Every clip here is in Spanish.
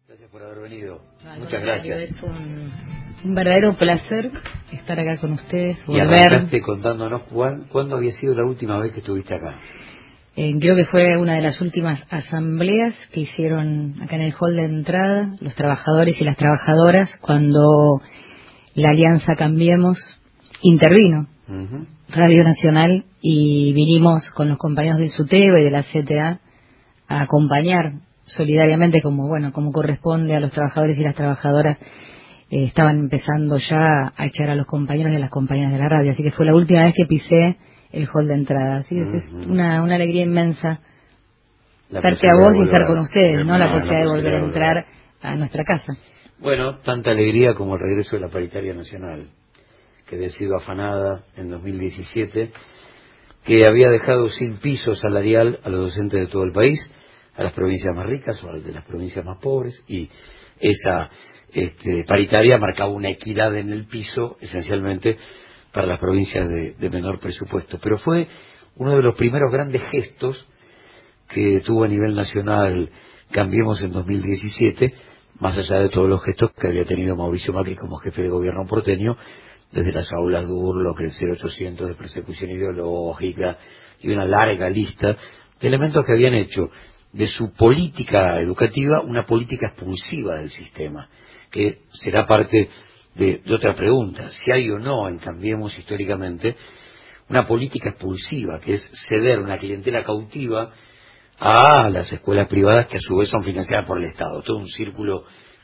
Gracias por haber venido. No, Muchas gracias. Es un verdadero placer estar acá con ustedes, Y arrancaste contándonos cuándo había sido la última vez que estuviste acá. Creo que fue una de las últimas asambleas que hicieron acá en el hall de entrada los trabajadores y las trabajadoras cuando la Alianza Cambiemos intervino. Radio Nacional, y vinimos con los compañeros de SUTEBA y de la CTA a acompañar solidariamente como corresponde a los trabajadores y las trabajadoras. Estaban empezando ya a echar a los compañeros y a las compañeras de la radio, así que fue la última vez que pisé el hall de entrada. Así que es una alegría inmensa verte a vos y estar con ustedes, ¿no? La posibilidad de volver a entrar a nuestra casa. Bueno, tanta alegría como el regreso de la paritaria nacional, que había sido afanada en 2017, que había dejado sin piso salarial a los docentes de todo el país, a las provincias más ricas o a las de las provincias más pobres, y esa paritaria marcaba una equidad en el piso, esencialmente para las provincias de menor presupuesto. Pero fue uno de los primeros grandes gestos que tuvo a nivel nacional Cambiemos en 2017, más allá de todos los gestos que había tenido Mauricio Macri como jefe de gobierno porteño, desde las aulas Durlock, el 0800 de persecución ideológica y una larga lista de elementos que habían hecho de su política educativa una política expulsiva del sistema, que será parte de otra pregunta, si hay o no en Cambiemos históricamente una política expulsiva, que es ceder una clientela cautiva a las escuelas privadas que a su vez son financiadas por el Estado. Todo un círculo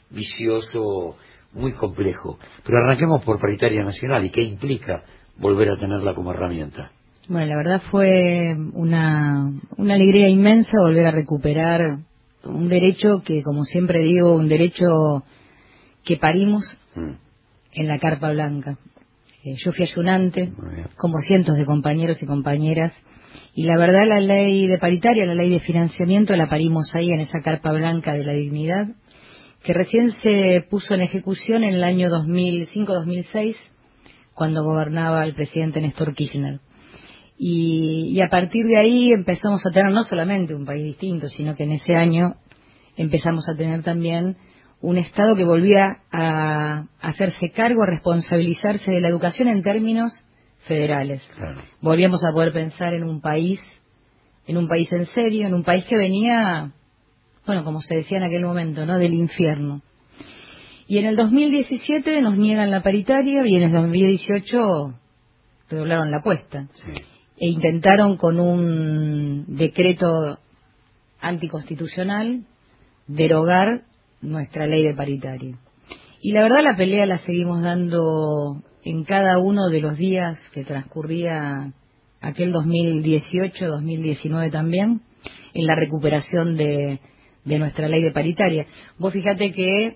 vicioso muy complejo. Pero arranquemos por paritaria nacional y qué implica volver a tenerla como herramienta. Bueno, la verdad fue una alegría inmensa volver a recuperar un derecho que, como siempre digo, un derecho que parimos en la Carpa Blanca. Yo fui ayunante, como cientos de compañeros y compañeras, y la verdad la ley de paritaria, la ley de financiamiento, la parimos ahí en esa Carpa Blanca de la dignidad, que recién se puso en ejecución en el año 2005-2006, cuando gobernaba el presidente Néstor Kirchner. Y a partir de ahí empezamos a tener no solamente un país distinto, sino que en ese año empezamos a tener también un Estado que volvía a hacerse cargo, a responsabilizarse de la educación en términos federales. Claro. Volvíamos a poder pensar en un país en serio, en un país que venía, como se decía en aquel momento, ¿no?, del infierno. Y en el 2017 nos niegan la paritaria y en el 2018 redoblaron la apuesta. Sí. E intentaron con un decreto anticonstitucional derogar nuestra ley de paritaria. Y la verdad la pelea la seguimos dando en cada uno de los días que transcurría aquel 2018, 2019 también, en la recuperación de nuestra ley de paritaria. Vos fíjate que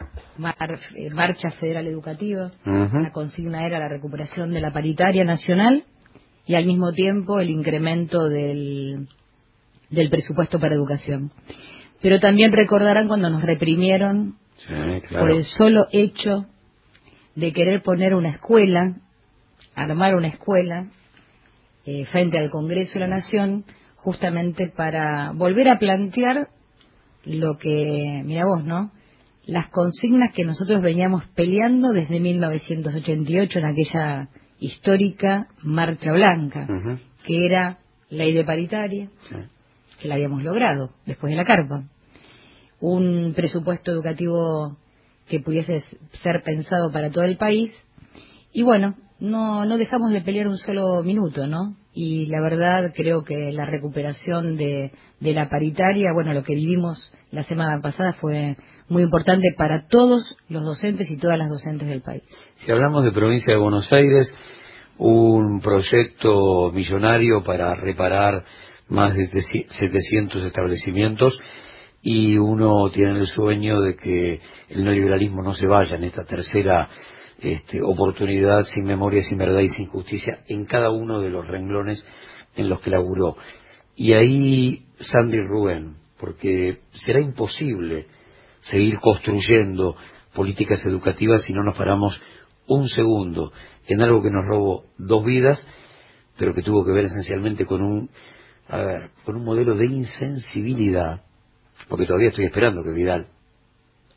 Marcha Federal Educativa, la consigna era la recuperación de la paritaria nacional y al mismo tiempo el incremento del presupuesto para educación. Pero también recordarán cuando nos reprimieron por el solo hecho de querer poner una escuela, armar una escuela frente al Congreso de la Nación, justamente para volver a plantear lo que, mira vos, ¿no?, las consignas que nosotros veníamos peleando desde 1988 en aquella histórica Marcha Blanca, que era ley de paritaria, que la habíamos logrado después de la Carpa, un presupuesto educativo que pudiese ser pensado para todo el país, y no dejamos de pelear un solo minuto, ¿no? Y la verdad creo que la recuperación de la paritaria, lo que vivimos la semana pasada fue muy importante para todos los docentes y todas las docentes del país. Si hablamos de provincia de Buenos Aires, un proyecto millonario para reparar más de 700 establecimientos, y uno tiene el sueño de que el neoliberalismo no se vaya en esta tercera oportunidad sin memoria, sin verdad y sin justicia en cada uno de los renglones en los que laburó. Y ahí, Sandy Rubén, porque será imposible seguir construyendo políticas educativas si no nos paramos un segundo en algo que nos robó 2 vidas, pero que tuvo que ver esencialmente con un modelo de insensibilidad, porque todavía estoy esperando que Vidal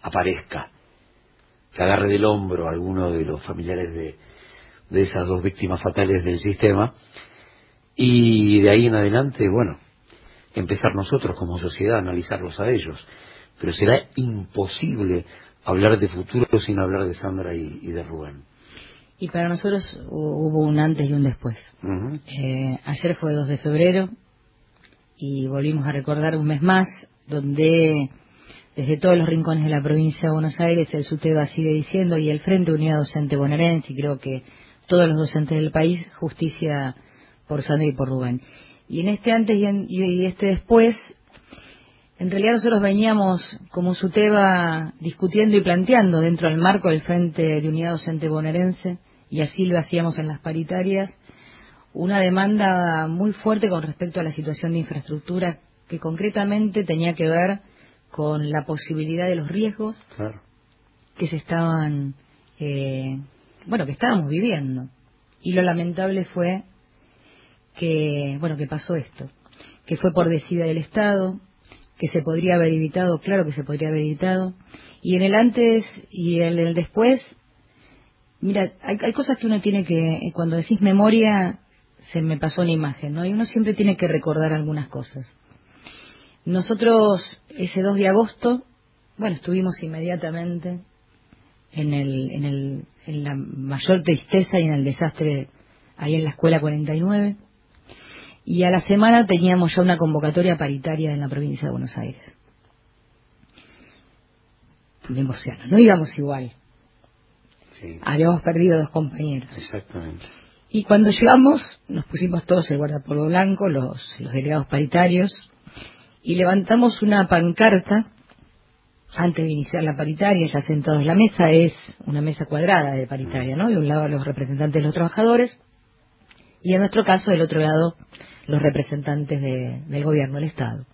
aparezca, que agarre del hombro a alguno de los familiares de esas dos víctimas fatales del sistema, y de ahí en adelante, bueno, empezar nosotros como sociedad a analizarlos a ellos. Pero será imposible hablar de futuro sin hablar de Sandra y de Rubén. Y para nosotros hubo un antes y un después. Uh-huh. Ayer fue 2 de febrero y volvimos a recordar un mes más donde desde todos los rincones de la provincia de Buenos Aires el SUTEBA sigue diciendo, y el Frente Unidad Docente Bonaerense, y creo que todos los docentes del país, justicia por Sandra y por Rubén. Y en este antes y este después, en realidad nosotros veníamos como SUTEBA discutiendo y planteando dentro del marco del Frente de Unidad Docente Bonaerense, y así lo hacíamos en las paritarias, una demanda muy fuerte con respecto a la situación de infraestructura que concretamente tenía que ver con la posibilidad de los riesgos Claro. que se estaban, que estábamos viviendo. Y lo lamentable fue que pasó esto, que fue por decida del Estado, que se podría haber evitado, claro que se podría haber evitado, y en el antes y en el después, mira, hay cosas que uno tiene que, cuando decís memoria, se me pasó una imagen, ¿no? Y uno siempre tiene que recordar algunas cosas. Nosotros, ese 2 de agosto, estuvimos inmediatamente en la mayor tristeza y en el desastre ahí en la Escuela 49, y a la semana teníamos ya una convocatoria paritaria en la provincia de Buenos Aires. Me emociona, no íbamos igual. Sí. Habíamos perdido 2 compañeros. Exactamente. Y cuando llegamos, nos pusimos todos el guardapolvo blanco, los delegados paritarios, y levantamos una pancarta antes de iniciar la paritaria, ya sentados. La mesa es una mesa cuadrada de paritaria, ¿no? De un lado los representantes de los trabajadores, y en nuestro caso, del otro lado, los representantes del gobierno, el Estado.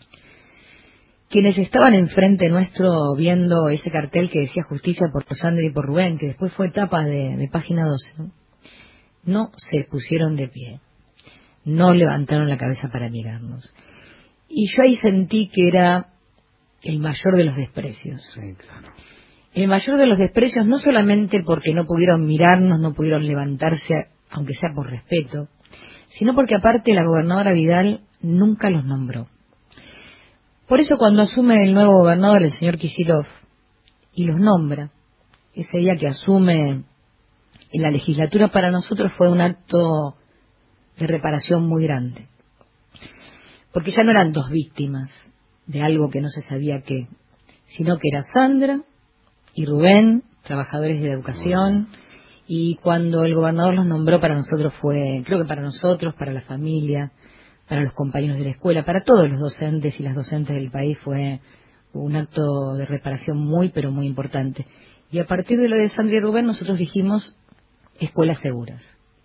Quienes estaban enfrente nuestro viendo ese cartel que decía justicia por Sandra y por Rubén, que después fue tapa de página 12, no se pusieron de pie, no levantaron la cabeza para mirarnos. Y yo ahí sentí que era el mayor de los desprecios. Sí, claro. El mayor de los desprecios, no solamente porque no pudieron mirarnos, no pudieron levantarse, aunque sea por respeto, sino porque aparte la gobernadora Vidal nunca los nombró. Por eso cuando asume el nuevo gobernador, el señor Kicillof, y los nombra, ese día que asume en la legislatura, para nosotros fue un acto de reparación muy grande. Porque ya no eran 2 víctimas de algo que no se sabía qué, sino que era Sandra y Rubén, trabajadores de educación, y cuando el gobernador los nombró, para nosotros fue, creo que para nosotros, para la familia, para los compañeros de la escuela, para todos los docentes y las docentes del país, fue un acto de reparación muy, pero muy importante. Y a partir de lo de Sandra y Rubén, nosotros dijimos escuelas seguras.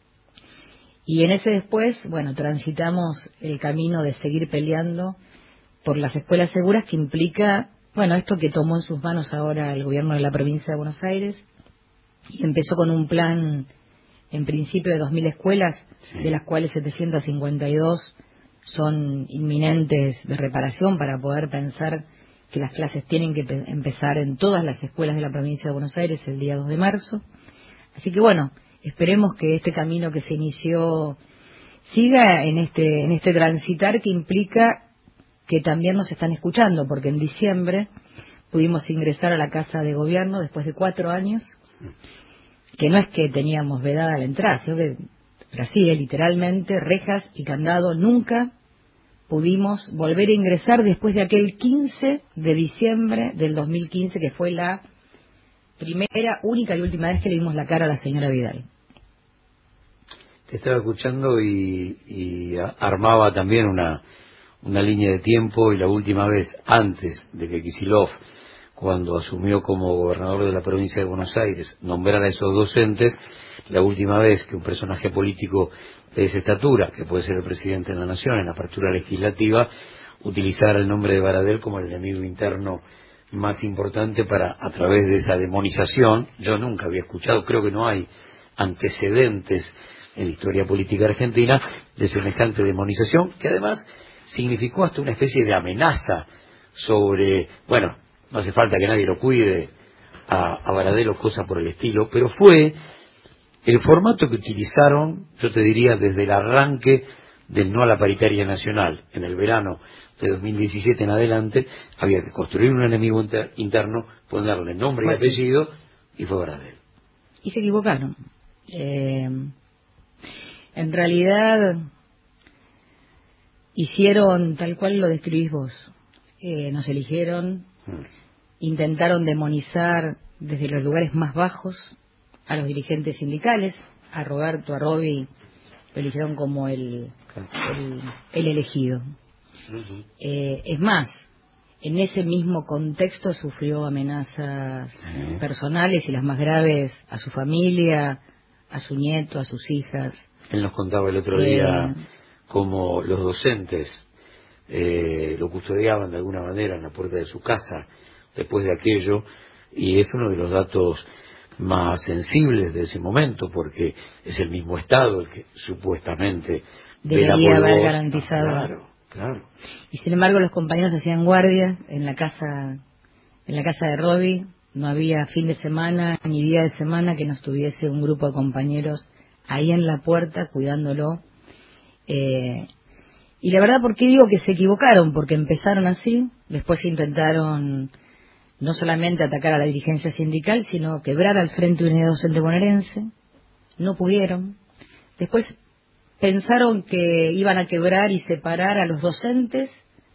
Y en ese después, transitamos el camino de seguir peleando por las escuelas seguras, que implica, esto que tomó en sus manos ahora el gobierno de la provincia de Buenos Aires, y empezó con un plan, en principio, de 2.000 escuelas, sí, de las cuales 752 son inminentes de reparación, para poder pensar que las clases tienen que empezar en todas las escuelas de la provincia de Buenos Aires el día 2 de marzo. Así que esperemos que este camino que se inició siga en este transitar, que implica que también nos están escuchando, porque en diciembre pudimos ingresar a la Casa de Gobierno después de 4 años, que no es que teníamos vedada la entrada, sino que así, literalmente, rejas y candado. Nunca pudimos volver a ingresar después de aquel 15 de diciembre del 2015, que fue la primera, única y última vez que le dimos la cara a la señora Vidal. Te estaba escuchando y armaba también una línea de tiempo, y la última vez, antes de que Kicillof, cuando asumió como gobernador de la provincia de Buenos Aires, nombrara a esos docentes, la última vez que un personaje político de esa estatura, que puede ser el presidente de la Nación en la apertura legislativa, utilizara el nombre de Baradel como el enemigo interno más importante para, a través de esa demonización. Yo nunca había escuchado, creo que no hay antecedentes en la historia política argentina de semejante demonización, que además significó hasta una especie de amenaza sobre, no hace falta que nadie lo cuide a Baradel o cosas por el estilo, pero fue el formato que utilizaron, yo te diría, desde el arranque del no a la paritaria nacional, en el verano de 2017 en adelante. Había que construir un enemigo interno, ponerle nombre y apellido, y fue Baradel. Y se equivocaron. En realidad hicieron tal cual lo describís vos. Nos eligieron, intentaron demonizar desde los lugares más bajos a los dirigentes sindicales. A Roberto, a Roby lo eligieron como el elegido. Es más, en ese mismo contexto sufrió amenazas personales, y las más graves a su familia, a su nieto, a sus hijas. Él nos contaba el otro día cómo los docentes lo custodiaban de alguna manera en la puerta de su casa después de aquello, y es uno de los datos más sensibles de ese momento, porque es el mismo Estado el que supuestamente debería haber garantizado. Claro. Y sin embargo los compañeros hacían guardia en la casa de Roby. No había fin de semana ni día de semana que no estuviese un grupo de compañeros ahí en la puerta cuidándolo. Y la verdad, ¿por qué digo que se equivocaron? Porque empezaron así, después intentaron no solamente atacar a la dirigencia sindical, sino quebrar al Frente Unidad Docente Bonaerense. No pudieron. Después pensaron que iban a quebrar y separar a los docentes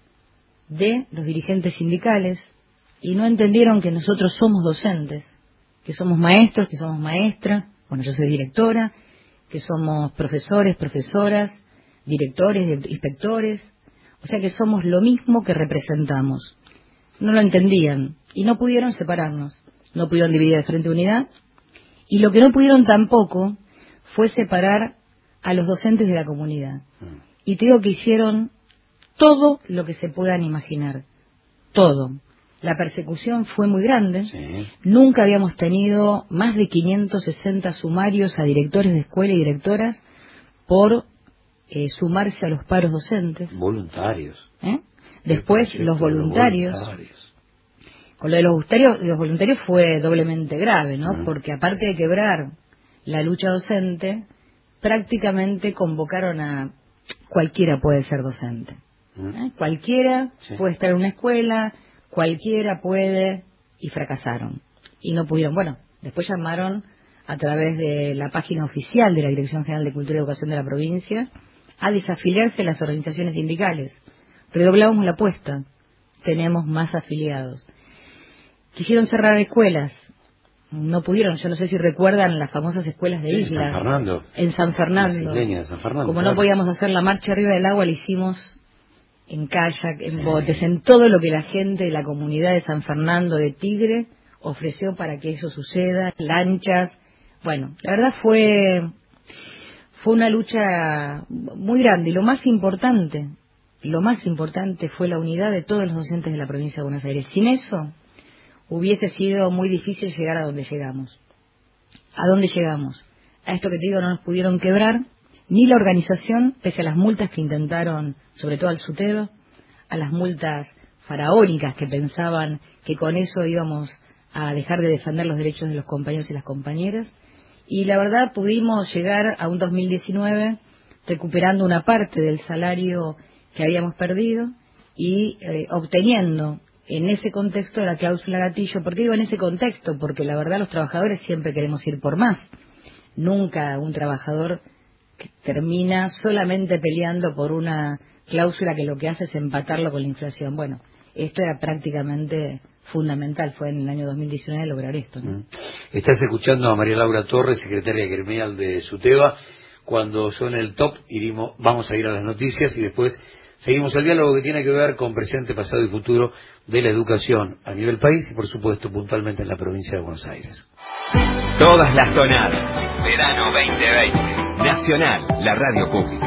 de los dirigentes sindicales, y no entendieron que nosotros somos docentes, que somos maestros, que somos maestras. Bueno, yo soy directora, que somos profesores, profesoras, directores, inspectores, o sea que somos lo mismo que representamos. No lo entendían y no pudieron separarnos, no pudieron dividir el Frente Unidad, y lo que no pudieron tampoco fue separar a los docentes de la comunidad. Y te digo que hicieron todo lo que se puedan imaginar, todo. La persecución fue muy grande. Sí. Nunca habíamos tenido más de 560 sumarios a directores de escuela y directoras por sumarse a los paros docentes. Voluntarios. Después los voluntarios. Con lo de los voluntarios fue doblemente grave, ¿no? Porque aparte de quebrar la lucha docente, prácticamente convocaron a cualquiera puede ser docente. Cualquiera puede estar en una escuela, cualquiera puede, y fracasaron. Y no pudieron. Bueno, después llamaron a través de la página oficial de la Dirección General de Cultura y Educación de la provincia a desafiliarse las organizaciones sindicales. Redoblamos la apuesta, tenemos más afiliados. Quisieron cerrar escuelas, no pudieron. Yo no sé si recuerdan las famosas escuelas de Isla. San Fernando. En San Fernando. De San Fernando. Como no podíamos hacer la marcha arriba del agua, la hicimos en kayak, en botes, en todo lo que la gente de la comunidad de San Fernando de Tigre ofreció para que eso suceda, lanchas. Bueno, la verdad fue una lucha muy grande, y lo más importante fue la unidad de todos los docentes de la provincia de Buenos Aires. Sin eso hubiese sido muy difícil llegar a donde llegamos. ¿A dónde llegamos? A esto que te digo, no nos pudieron quebrar ni la organización, pese a las multas que intentaron, sobre todo al SUTEBA, a las multas faraónicas que pensaban que con eso íbamos a dejar de defender los derechos de los compañeros y las compañeras. Y la verdad pudimos llegar a un 2019 recuperando una parte del salario que habíamos perdido y obteniendo en ese contexto la cláusula gatillo. ¿Por qué digo en ese contexto? Porque la verdad los trabajadores siempre queremos ir por más. Nunca un trabajador que termina solamente peleando por una cláusula que lo que hace es empatarlo con la inflación. Bueno, esto era prácticamente fundamental, fue en el año 2019 lograr esto, ¿no? Estás escuchando a María Laura Torres, secretaria gremial de SUTEBA. Cuando suene el top, vamos a ir a las noticias y después seguimos el diálogo que tiene que ver con presente, pasado y futuro de la educación a nivel país y por supuesto puntualmente en la provincia de Buenos Aires. Todas las tonadas. Verano 2020. Nacional, la radio pública.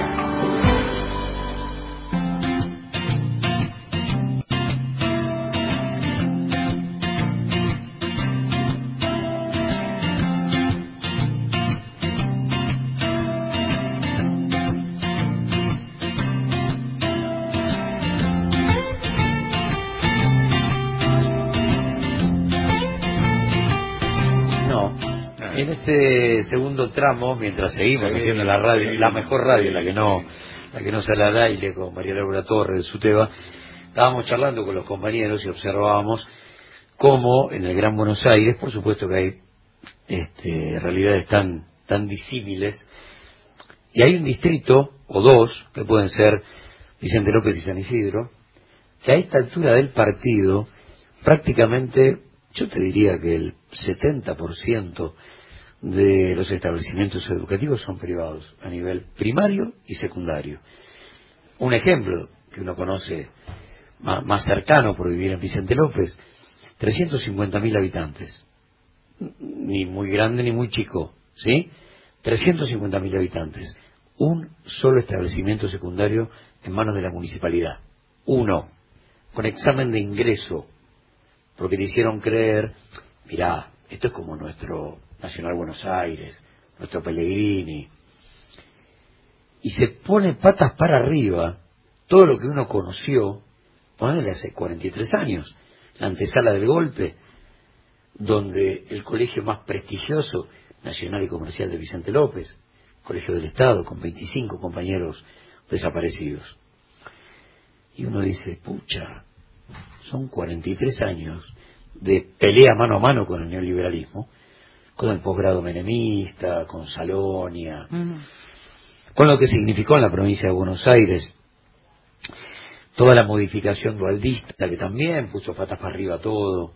en este segundo tramo, mientras seguimos haciendo la radio, la mejor radio, la que no sale al aire, con María Laura Torres de Suteba, estábamos charlando con los compañeros y observábamos cómo en el Gran Buenos Aires, por supuesto que hay realidades tan disímiles, y hay un distrito o dos que pueden ser Vicente López y San Isidro, que a esta altura del partido prácticamente, yo te diría que el 70% de los establecimientos educativos son privados a nivel primario y secundario. Un ejemplo que uno conoce más cercano por vivir en Vicente López: 350.000 habitantes, ni muy grande ni muy chico, ¿sí? 350.000 habitantes, un solo establecimiento secundario en manos de la municipalidad, uno, con examen de ingreso, porque te hicieron creer, mirá, esto es como nuestro Nacional Buenos Aires, nuestro Pellegrini, y se pone patas para arriba todo lo que uno conoció, ponele hace 43 años, la antesala del golpe, donde el colegio más prestigioso, Nacional y Comercial de Vicente López, Colegio del Estado, con 25 compañeros desaparecidos. Y uno dice, pucha, son 43 años de pelea mano a mano con el neoliberalismo, con el posgrado menemista, con Salonia, con lo que significó en la provincia de Buenos Aires toda la modificación dualdista, que también puso patas para arriba todo.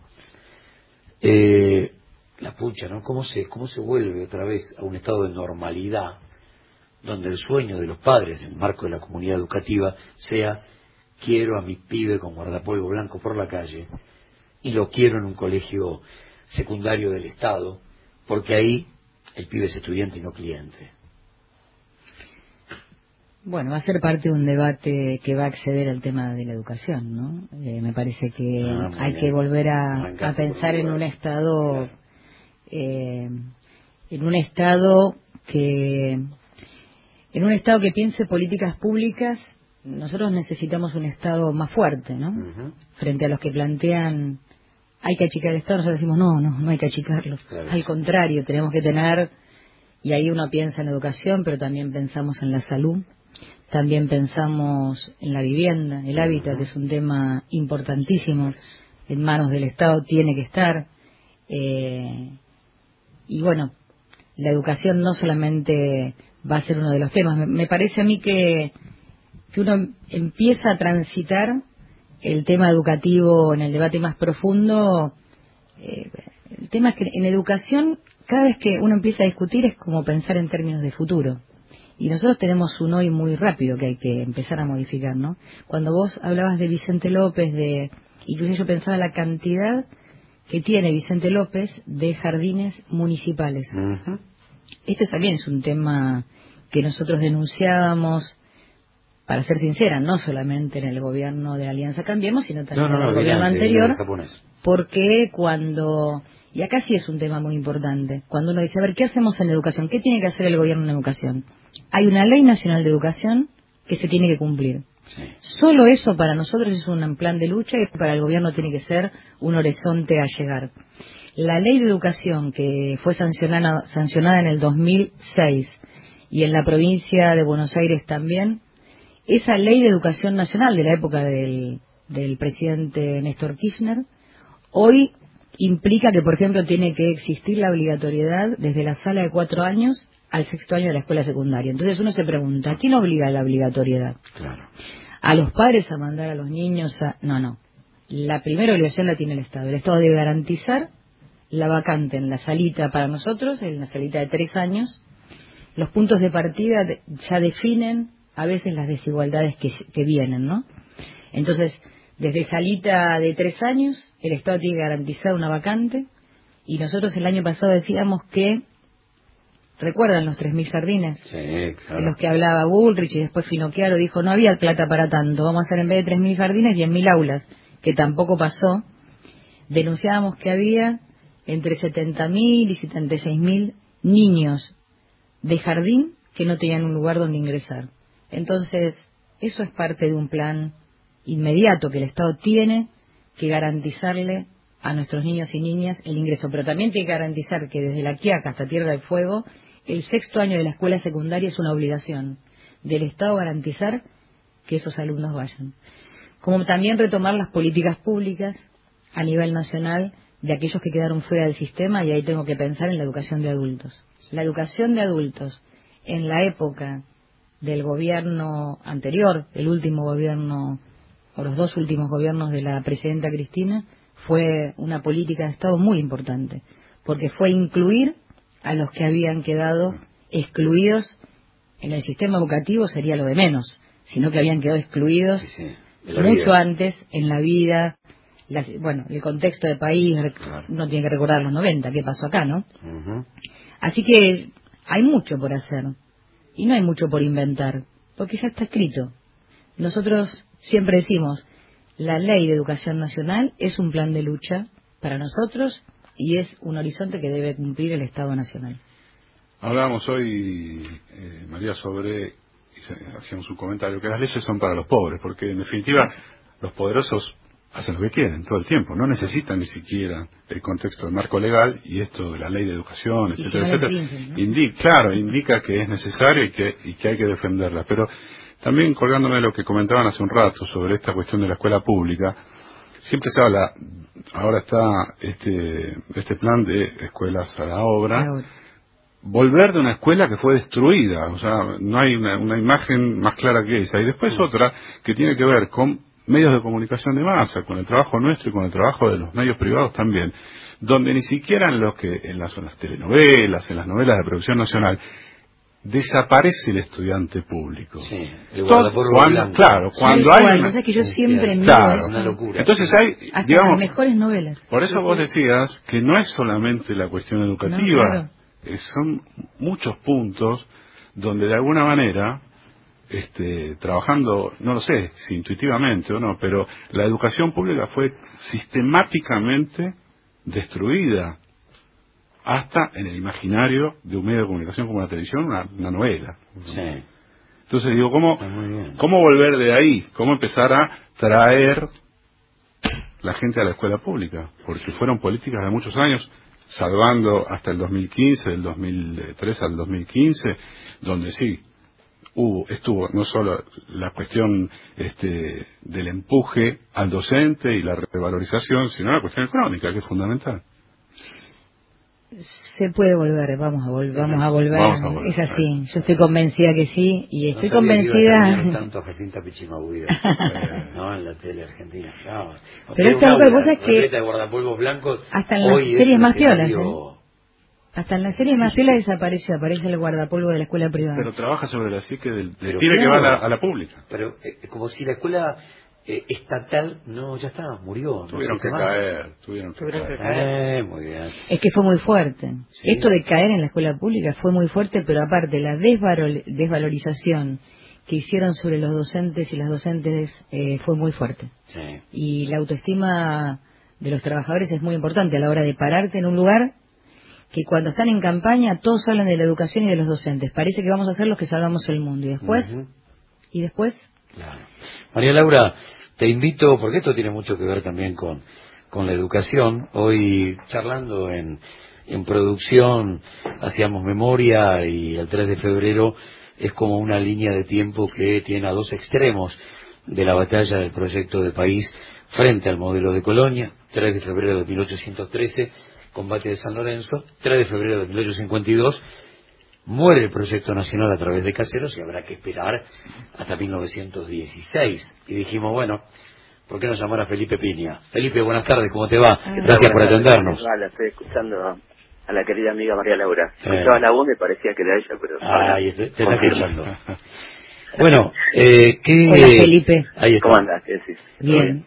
La pucha, ¿no? ¿Cómo se vuelve otra vez a un estado de normalidad donde el sueño de los padres en el marco de la comunidad educativa sea: quiero a mi pibe con guardapolvo blanco por la calle y lo quiero en un colegio secundario del Estado, porque ahí el pibe es estudiante y no cliente? Bueno, va a ser parte de un debate que va a acceder al tema de la educación, ¿no? Me parece que hay que volver a pensar en un Estado, que piense políticas públicas. Nosotros necesitamos un Estado más fuerte, ¿no? Frente a los que plantean hay que achicar el Estado, nosotros decimos no hay que achicarlo. Claro. Al contrario, tenemos que tener, y ahí uno piensa en educación, pero también pensamos en la salud, también pensamos en la vivienda, el hábitat es un tema importantísimo, en manos del Estado tiene que estar, y bueno, la educación no solamente va a ser uno de los temas. Me parece a mí que uno empieza a transitar el tema educativo en el debate más profundo. El tema es que en educación, cada vez que uno empieza a discutir es como pensar en términos de futuro. Y nosotros tenemos un hoy muy rápido que hay que empezar a modificar, ¿no? Cuando vos hablabas de Vicente López, incluso yo pensaba la cantidad que tiene Vicente López de jardines municipales. Este también es un tema que nosotros denunciábamos, para ser sincera, no solamente en el gobierno de la Alianza Cambiemos, sino también en el gobierno anterior, porque y acá sí es un tema muy importante, cuando uno dice, a ver, ¿qué hacemos en educación? ¿Qué tiene que hacer el gobierno en educación? Hay una ley nacional de educación que se tiene que cumplir. Sí. Solo eso para nosotros es un plan de lucha y para el gobierno tiene que ser un horizonte a llegar. La ley de educación que fue sancionada en el 2006 y en la provincia de Buenos Aires también, esa ley de educación nacional de la época del presidente Néstor Kirchner, hoy implica que, por ejemplo, tiene que existir la obligatoriedad desde la sala de 4 años al 6º año de la escuela secundaria. Entonces uno se pregunta, ¿a quién obliga a la obligatoriedad? Claro. ¿A los padres a mandar a los niños a...? No. La primera obligación la tiene el Estado. El Estado debe garantizar la vacante en la salita para nosotros, en la salita de 3 años. Los puntos de partida ya definen a veces las desigualdades que vienen, ¿no? Entonces, desde salita de 3 años, el Estado tiene que garantizar una vacante, y nosotros el año pasado decíamos que, ¿recuerdan los 3.000 jardines? Sí, claro. De los que hablaba Bullrich, y después Finocchiaro dijo, no había plata para tanto, vamos a hacer en vez de 3.000 jardines 10.000 aulas, que tampoco pasó. Denunciábamos que había entre 70.000 y 76.000 niños de jardín que no tenían un lugar donde ingresar. Entonces, eso es parte de un plan inmediato que el Estado tiene que garantizarle a nuestros niños y niñas el ingreso, pero también tiene que garantizar que desde La Quiaca hasta Tierra del Fuego, el 6º año de la escuela secundaria es una obligación del Estado garantizar que esos alumnos vayan. Como también retomar las políticas públicas a nivel nacional de aquellos que quedaron fuera del sistema, y ahí tengo que pensar en la educación de adultos. La educación de adultos en la época del gobierno anterior, el último gobierno, o los 2 últimos gobiernos de la presidenta Cristina, fue una política de Estado muy importante, porque fue incluir a los que habían quedado excluidos en el sistema educativo, sería lo de menos, sino que habían quedado excluidos mucho antes en la vida. Bueno, el contexto del país, claro. Uno tiene que recordar los 90, qué pasó acá, ¿no? Así que hay mucho por hacer, y no hay mucho por inventar, porque ya está escrito. Nosotros siempre decimos, la Ley de Educación Nacional es un plan de lucha para nosotros y es un horizonte que debe cumplir el Estado Nacional. Hablábamos hoy, María, sobre, hacíamos un comentario, que las leyes son para los pobres, porque en definitiva los poderosos hacen lo que quieren todo el tiempo, no necesitan ni siquiera el contexto del marco legal, y esto de la ley de educación, etcétera, etcétera, ¿no? Indica que es necesario y que hay que defenderla. Pero también, colgándome de lo que comentaban hace un rato sobre esta cuestión de la escuela pública, siempre se habla, ahora está este plan de escuelas a la obra, volver de una escuela que fue destruida, o sea, no hay una imagen más clara que esa. Y después otra que tiene que ver con medios de comunicación de masa, con el trabajo nuestro y con el trabajo de los medios privados también, donde ni siquiera en las telenovelas, en las novelas de producción nacional, desaparece el estudiante público. Sí, cuando hay una... que yo siempre miro claro, eso. Una locura. Entonces hay, hasta digamos, las mejores novelas. Por eso vos decías que no es solamente la cuestión educativa, no, claro. Son muchos puntos donde de alguna manera, trabajando, no lo sé si intuitivamente o no, pero la educación pública fue sistemáticamente destruida, hasta en el imaginario de un medio de comunicación como la televisión, una novela. Sí. Entonces digo, ¿cómo volver de ahí? ¿Cómo empezar a traer la gente a la escuela pública? Porque fueron políticas de muchos años, salvando hasta el 2015, del 2003 al 2015, donde sí, estuvo no solo la cuestión del empuje al docente y la revalorización, sino la cuestión económica, que es fundamental. Se puede volver, vamos a volver. Es así, yo estoy convencida que sí, y estoy convencida. Tanto a Jacinta Pichimabuida, no, en la tele argentina. No, pero esta cosa es que de guardapolvos blancos, hasta en las series más piolas, hasta en las series más piolas aparece el guardapolvo de la escuela privada. Pero trabaja sobre la psique del pibe que va a la pública. Pero como si la escuela estatal ya está, murió. Tuvieron que caer. Muy bien. Es que fue muy fuerte. Sí. Esto de caer en la escuela pública fue muy fuerte, pero aparte la desvalorización que hicieron sobre los docentes y las docentes fue muy fuerte. Sí. Y la autoestima de los trabajadores es muy importante a la hora de pararte en un lugar que cuando están en campaña todos hablan de la educación y de los docentes. Parece que vamos a ser los que salvamos el mundo. Y después... Claro. María Laura, te invito, porque esto tiene mucho que ver también con la educación. Hoy, charlando en producción, hacíamos memoria, y el 3 de febrero es como una línea de tiempo que tiene a dos extremos de la batalla del proyecto de país frente al modelo de Colonia. 3 de febrero de 1813, combate de San Lorenzo. 3 de febrero de 1852, muere el proyecto nacional a través de Caseros, y habrá que esperar hasta 1916. Y dijimos, bueno, ¿por qué no llamar a Felipe Piña? Felipe, buenas tardes, ¿cómo te va? Gracias por atendernos. Vale, estoy escuchando a la querida amiga María Laura. Escuchaba la voz, me parecía que era ella, pero... te está escuchando. Bueno, Hola, Felipe. Ahí está. ¿Cómo andás? ¿Qué decís? Bien.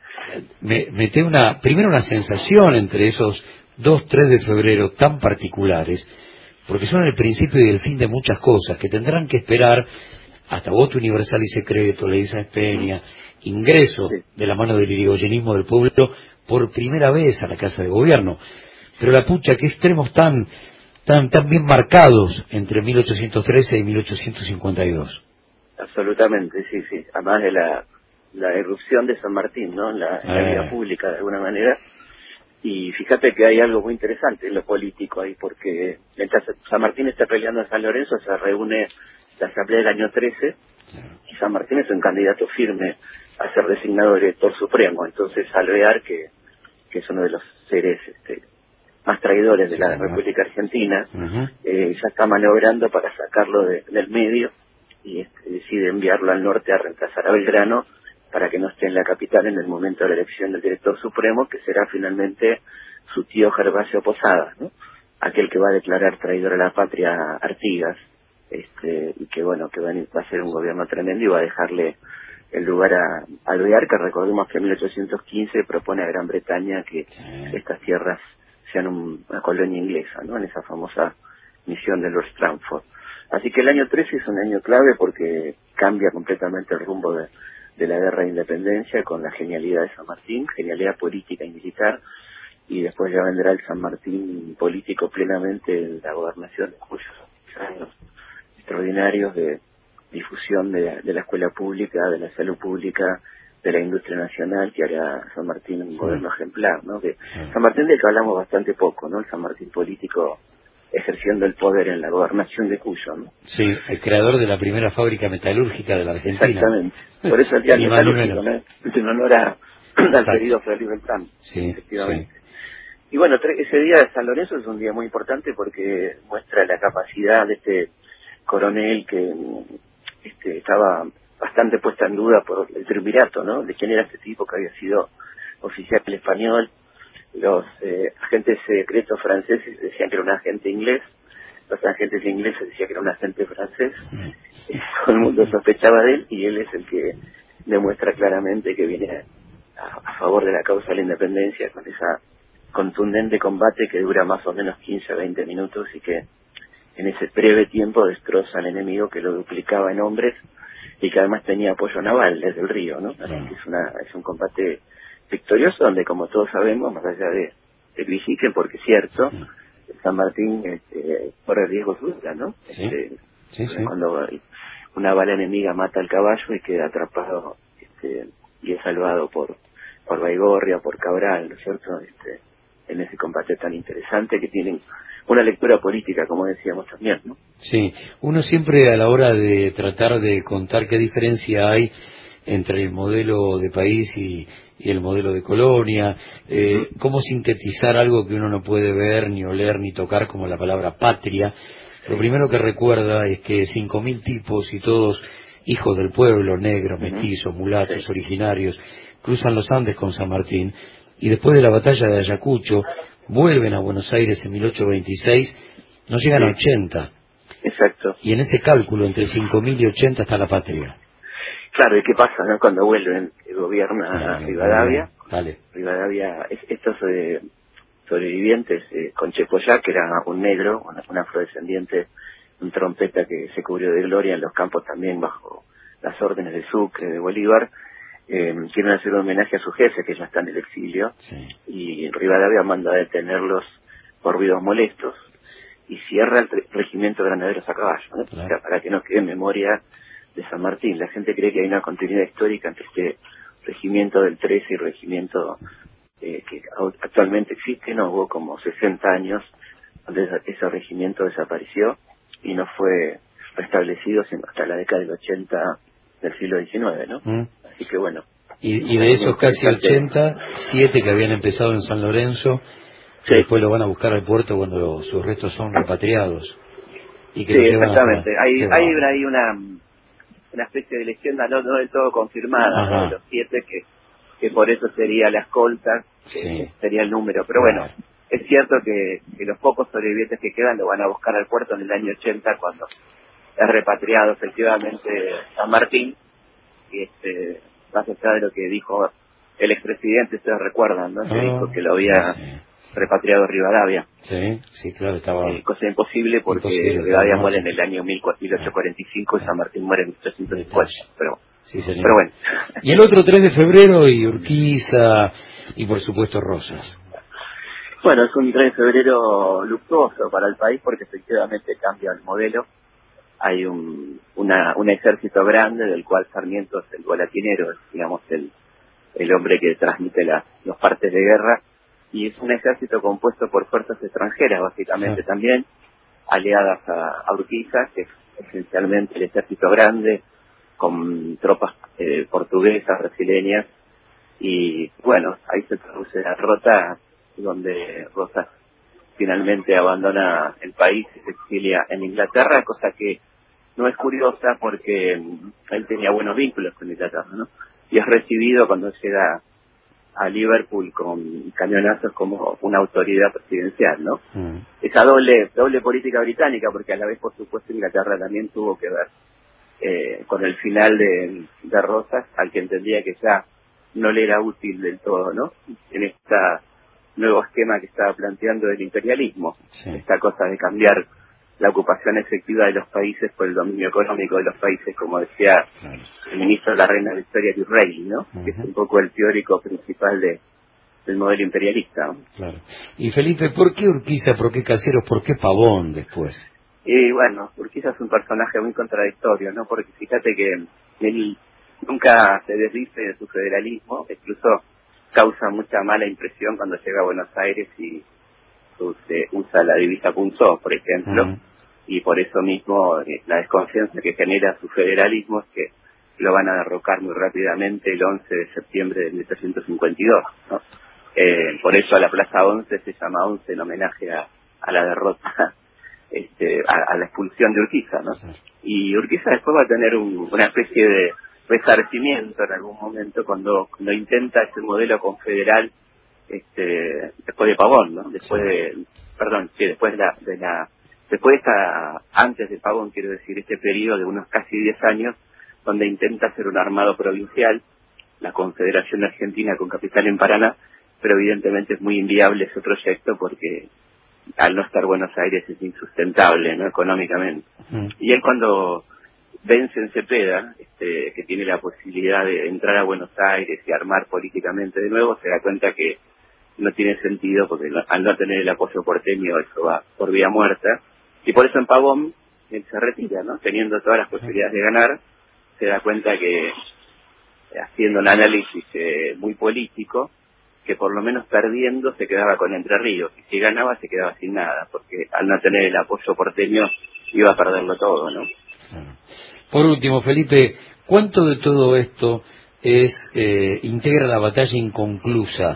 Primero una sensación entre esos 2, 3 de febrero tan particulares, porque son el principio y el fin de muchas cosas que tendrán que esperar hasta voto universal y secreto, ley Sáenz Peña, ingreso de la mano del irigoyenismo del pueblo por primera vez a la Casa de Gobierno. Pero la pucha, qué extremos tan bien marcados entre 1813 y 1852. Absolutamente, sí. Además de la irrupción de San Martín, ¿no? En la vida pública, de alguna manera. Y fíjate que hay algo muy interesante en lo político ahí, porque mientras San Martín está peleando en San Lorenzo, se reúne la Asamblea del año 13, y San Martín es un candidato firme a ser designado director supremo. Entonces Alvear, que es uno de los seres más traidores de la República Argentina, ya está maniobrando para sacarlo del medio, y decide enviarlo al norte a reemplazar a Belgrano, para que no esté en la capital en el momento de la elección del director supremo, que será finalmente su tío Gervasio Posadas, ¿no? Aquel que va a declarar traidor a la patria Artigas, y que bueno, que va a ser un gobierno tremendo y va a dejarle el lugar a Alvear, que recordemos que en 1815 propone a Gran Bretaña que estas tierras sean una colonia inglesa, ¿no? En esa famosa misión de Lord Stranford. Así que el año 13 es un año clave porque cambia completamente el rumbo de la guerra de independencia, con la genialidad de San Martín, genialidad política y militar, y después ya vendrá el San Martín político plenamente en la gobernación, cuyos años extraordinarios de difusión de la escuela pública, de la salud pública, de la industria nacional, que hará San Martín un gobierno ejemplar, ¿no? Que San Martín, del que hablamos bastante poco, ¿no? El San Martín político ejerciendo el poder en la gobernación de Cuyo, ¿no? Sí, el creador de la primera fábrica metalúrgica de la Argentina. Exactamente. Por eso el día metalúrgico, ¿no? En honor al querido Felipe Beltrán. Sí, efectivamente. Sí. Y bueno, ese día de San Lorenzo es un día muy importante porque muestra la capacidad de este coronel que estaba bastante puesta en duda por el triunvirato, ¿no? De quién era este tipo que había sido oficial español. Los agentes secretos franceses decían que era un agente inglés, los agentes ingleses decían que era un agente francés, todo el mundo sospechaba de él, y él es el que demuestra claramente que viene a favor de la causa de la independencia, con esa contundente combate que dura más o menos 15 a 20 minutos y que en ese breve tiempo destroza al enemigo, que lo duplicaba en hombres y que además tenía apoyo naval desde el río, ¿no? Así que es un combate victorioso, donde, como todos sabemos, más allá de critiquen, porque es cierto, San Martín corre riesgo su vida, ¿no? Cuando una bala enemiga mata al caballo y queda atrapado y es salvado por Baigorria, por Cabral, ¿no es cierto? En ese combate tan interesante, que tienen una lectura política, como decíamos también, ¿no? Sí, uno siempre, a la hora de tratar de contar qué diferencia hay entre el modelo de país y el modelo de colonia, cómo sintetizar algo que uno no puede ver, ni oler, ni tocar, como la palabra patria. Lo primero que recuerda es que 5.000 tipos, y todos hijos del pueblo, negros, mestizos, mulatos, originarios, cruzan los Andes con San Martín, y después de la batalla de Ayacucho vuelven a Buenos Aires en 1826, no llegan a 80. Exacto. Y en ese cálculo, entre 5.000 y 80 está la patria. Claro, ¿y qué pasa, no? Cuando vuelven, gobierna Rivadavia. Vale. Rivadavia, estos sobrevivientes, con Chepoyá, que era un negro, un afrodescendiente, un trompeta que se cubrió de gloria en los campos también bajo las órdenes de Sucre, de Bolívar, quieren hacer un homenaje a su jefe, que ya está en el exilio, y Rivadavia manda a detenerlos por ruidos molestos y cierra el regimiento de granaderos a caballo, ¿no? Claro. O sea, para que no quede en memoria de San Martín. La gente cree que hay una continuidad histórica entre este regimiento del 13 y el regimiento que actualmente existe. No, hubo como 60 años donde ese regimiento desapareció y no fue restablecido sino hasta la década del 80 del siglo XIX, ¿no? Así que bueno. Y de esos casi 80, 7 que habían empezado en San Lorenzo, que después lo van a buscar al puerto cuando sus restos son repatriados. Y que exactamente. Hay una especie de leyenda no del todo confirmada, ¿no? De los 7 que por eso sería la escolta, sería el número. Pero bueno, es cierto que los pocos sobrevivientes que quedan lo van a buscar al puerto en el año 80, cuando es repatriado efectivamente San Martín, y más allá de lo que dijo el expresidente, ustedes recuerdan, ¿no? Que dijo que lo había repatriado Rivadavia. Sí, claro, estaba... cosa imposible porque Rivadavia muere en el año 1845 y San Martín muere en 1850, pero bueno. Y el otro 3 de febrero, y Urquiza, y por supuesto Rosas. Bueno, es un 3 de febrero luctuoso para el país porque efectivamente cambia el modelo. Hay un ejército grande del cual Sarmiento es el volatinero, es, digamos, el hombre que transmite los partes de guerra, y es un ejército compuesto por fuerzas extranjeras, básicamente también, aliadas a Urquiza, que es esencialmente el ejército grande, con tropas portuguesas, brasileñas, y bueno, ahí se produce la derrota, donde Rosas finalmente abandona el país y se exilia en Inglaterra, cosa que no es curiosa porque él tenía buenos vínculos con Inglaterra, ¿no? Y es recibido cuando llega a Liverpool con cañonazos como una autoridad presidencial, ¿no? Esa doble política británica, porque a la vez, por supuesto, Inglaterra también tuvo que ver con el final de Rosas, al que entendía que ya no le era útil del todo, ¿no? En este nuevo esquema que estaba planteando el imperialismo, esta cosa de cambiar la ocupación efectiva de los países por el dominio económico de los países, como decía el ministro de la reina Victoria Disraeli, ¿no? Que es un poco el teórico principal del modelo imperialista, ¿no? Claro. Y Felipe, ¿por qué Urquiza, por qué Caseros, por qué Pavón después? Y bueno, Urquiza es un personaje muy contradictorio, ¿no? Porque fíjate que él nunca se desdice de su federalismo, incluso causa mucha mala impresión cuando llega a Buenos Aires y se usa la divisa punzó, por ejemplo, y por eso mismo la desconfianza que genera su federalismo es que lo van a derrocar muy rápidamente el 11 de septiembre de 1752, ¿no? Por eso a la Plaza 11 se llama 11 en homenaje a la derrota, a la expulsión de Urquiza, ¿no? Y Urquiza después va a tener una especie de resarcimiento en algún momento cuando intenta ese modelo confederal después de Pavón, ¿no? Después de antes de Pavón, quiero decir, este periodo de unos casi 10 años, donde intenta hacer un armado provincial, la Confederación Argentina con capital en Paraná, pero evidentemente es muy inviable ese proyecto porque al no estar Buenos Aires es insustentable, ¿no? Económicamente. Y él cuando vence en Cepeda, que tiene la posibilidad de entrar a Buenos Aires y armar políticamente de nuevo, se da cuenta que no tiene sentido porque al no tener el apoyo porteño eso va por vía muerta, y por eso en Pavón él se retira, ¿no? Teniendo todas las posibilidades de ganar, se da cuenta que haciendo un análisis muy político, que por lo menos perdiendo se quedaba con Entre Ríos, y si ganaba se quedaba sin nada, porque al no tener el apoyo porteño iba a perderlo todo, ¿no? Por último, Felipe, ¿cuánto de todo esto integra la batalla inconclusa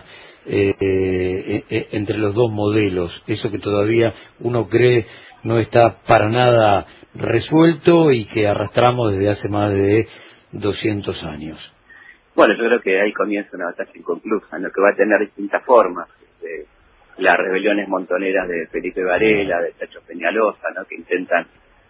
entre los dos modelos? Eso que todavía uno cree no está para nada resuelto y que arrastramos desde hace más de 200 años. Bueno, yo creo que ahí comienza una batalla inconclusa, ¿no? Que va a tener distintas formas. Las rebeliones montoneras de Felipe Varela, de Chacho Peñalosa, ¿no? Que intentan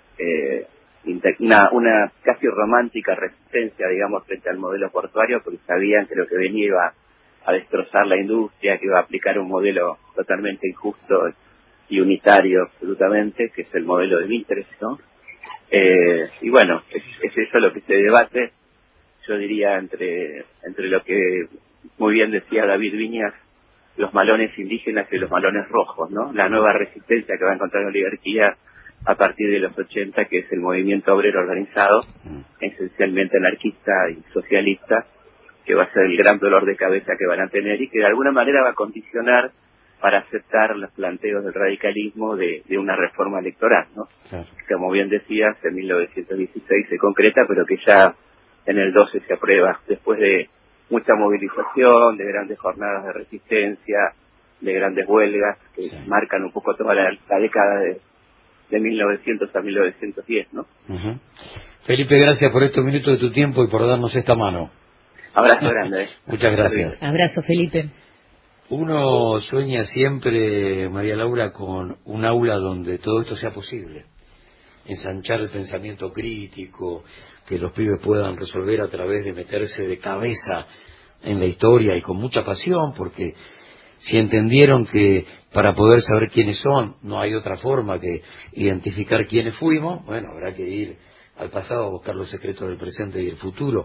una casi romántica resistencia, digamos, frente al modelo portuario, porque sabían que lo que venía iba a destrozar la industria, que iba a aplicar un modelo totalmente injusto y unitario absolutamente, que es el modelo de Mitre, ¿no? Y bueno, es eso lo que se debate, yo diría, entre lo que muy bien decía David Viñas, los malones indígenas y los malones rojos, ¿no? La nueva resistencia que va a encontrar la oligarquía a partir de los 80, que es el movimiento obrero organizado, esencialmente anarquista y socialista, que va a ser el gran dolor de cabeza que van a tener y que de alguna manera va a condicionar para aceptar los planteos del radicalismo de una reforma electoral, ¿no? Claro. Como bien decías, en 1916 se concreta, pero que ya en el 12 se aprueba, después de mucha movilización, de grandes jornadas de resistencia, de grandes huelgas, que marcan un poco toda la década de 1900 a 1910, ¿no? Felipe, gracias por estos minutos de tu tiempo y por darnos esta mano. Abrazo grande. Muchas gracias. Abrazo, Felipe. Uno sueña siempre, María Laura, con un aula donde todo esto sea posible. Ensanchar el pensamiento crítico, que los pibes puedan resolver a través de meterse de cabeza en la historia y con mucha pasión, porque si entendieron que para poder saber quiénes son no hay otra forma que identificar quiénes fuimos, bueno, habrá que ir al pasado a buscar los secretos del presente y el futuro.